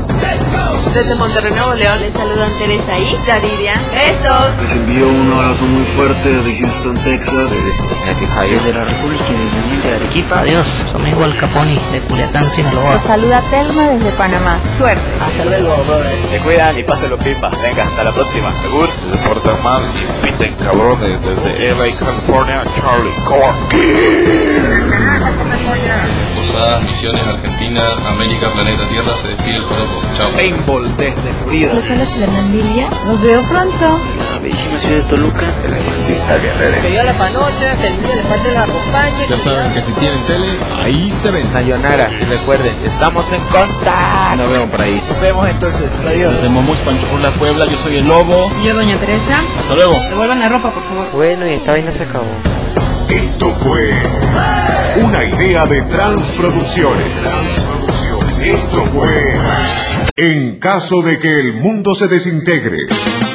[SPEAKER 11] Desde Monterrey, Nuevo León, les saludan Teresa y Daridia. ¡Besos!
[SPEAKER 12] Les envío un abrazo muy fuerte desde Houston, Texas.
[SPEAKER 13] Desde Cincinnati, Ohio.
[SPEAKER 14] Desde la República Independiente de Arequipa.
[SPEAKER 15] Adiós, soy Igual Caponi de Culiacán, Sinaloa.
[SPEAKER 16] Los saluda Telma desde Panamá. Suerte.
[SPEAKER 17] Hasta luego, brother. Se cuidan y pásenlo pipa. Venga, hasta la próxima. Segur.
[SPEAKER 18] Desde Puerto Mar y piten cabrones. Desde L A, California, Charlie Corky.
[SPEAKER 19] Posadas, Misiones, Argentina, América, Planeta Tierra, se despide el Joropo. Chao.
[SPEAKER 20] Paintball desde Florida.
[SPEAKER 21] Los habla Silvana Lilia. Nos veo pronto.
[SPEAKER 22] La bellísima ciudad de Toluca.
[SPEAKER 23] El artista guerrero.
[SPEAKER 24] Que yo la panocha, que el niño de parte los acompañe.
[SPEAKER 25] Ya saben que si tienen tele, ahí se ven.
[SPEAKER 26] Sayonara. Y recuerden, estamos en contacto. Nos vemos por ahí.
[SPEAKER 24] Nos vemos entonces. Adiós.
[SPEAKER 8] Desde Momus, Panchopula, Puebla, yo soy el Lobo.
[SPEAKER 27] Y yo, Doña Teresa.
[SPEAKER 8] Hasta luego.
[SPEAKER 27] Devuelvan la ropa, por favor.
[SPEAKER 22] Bueno, y esta vaina se acabó.
[SPEAKER 1] Esto fue una idea de Transproducciones. Esto fue En caso de que el mundo se desintegre.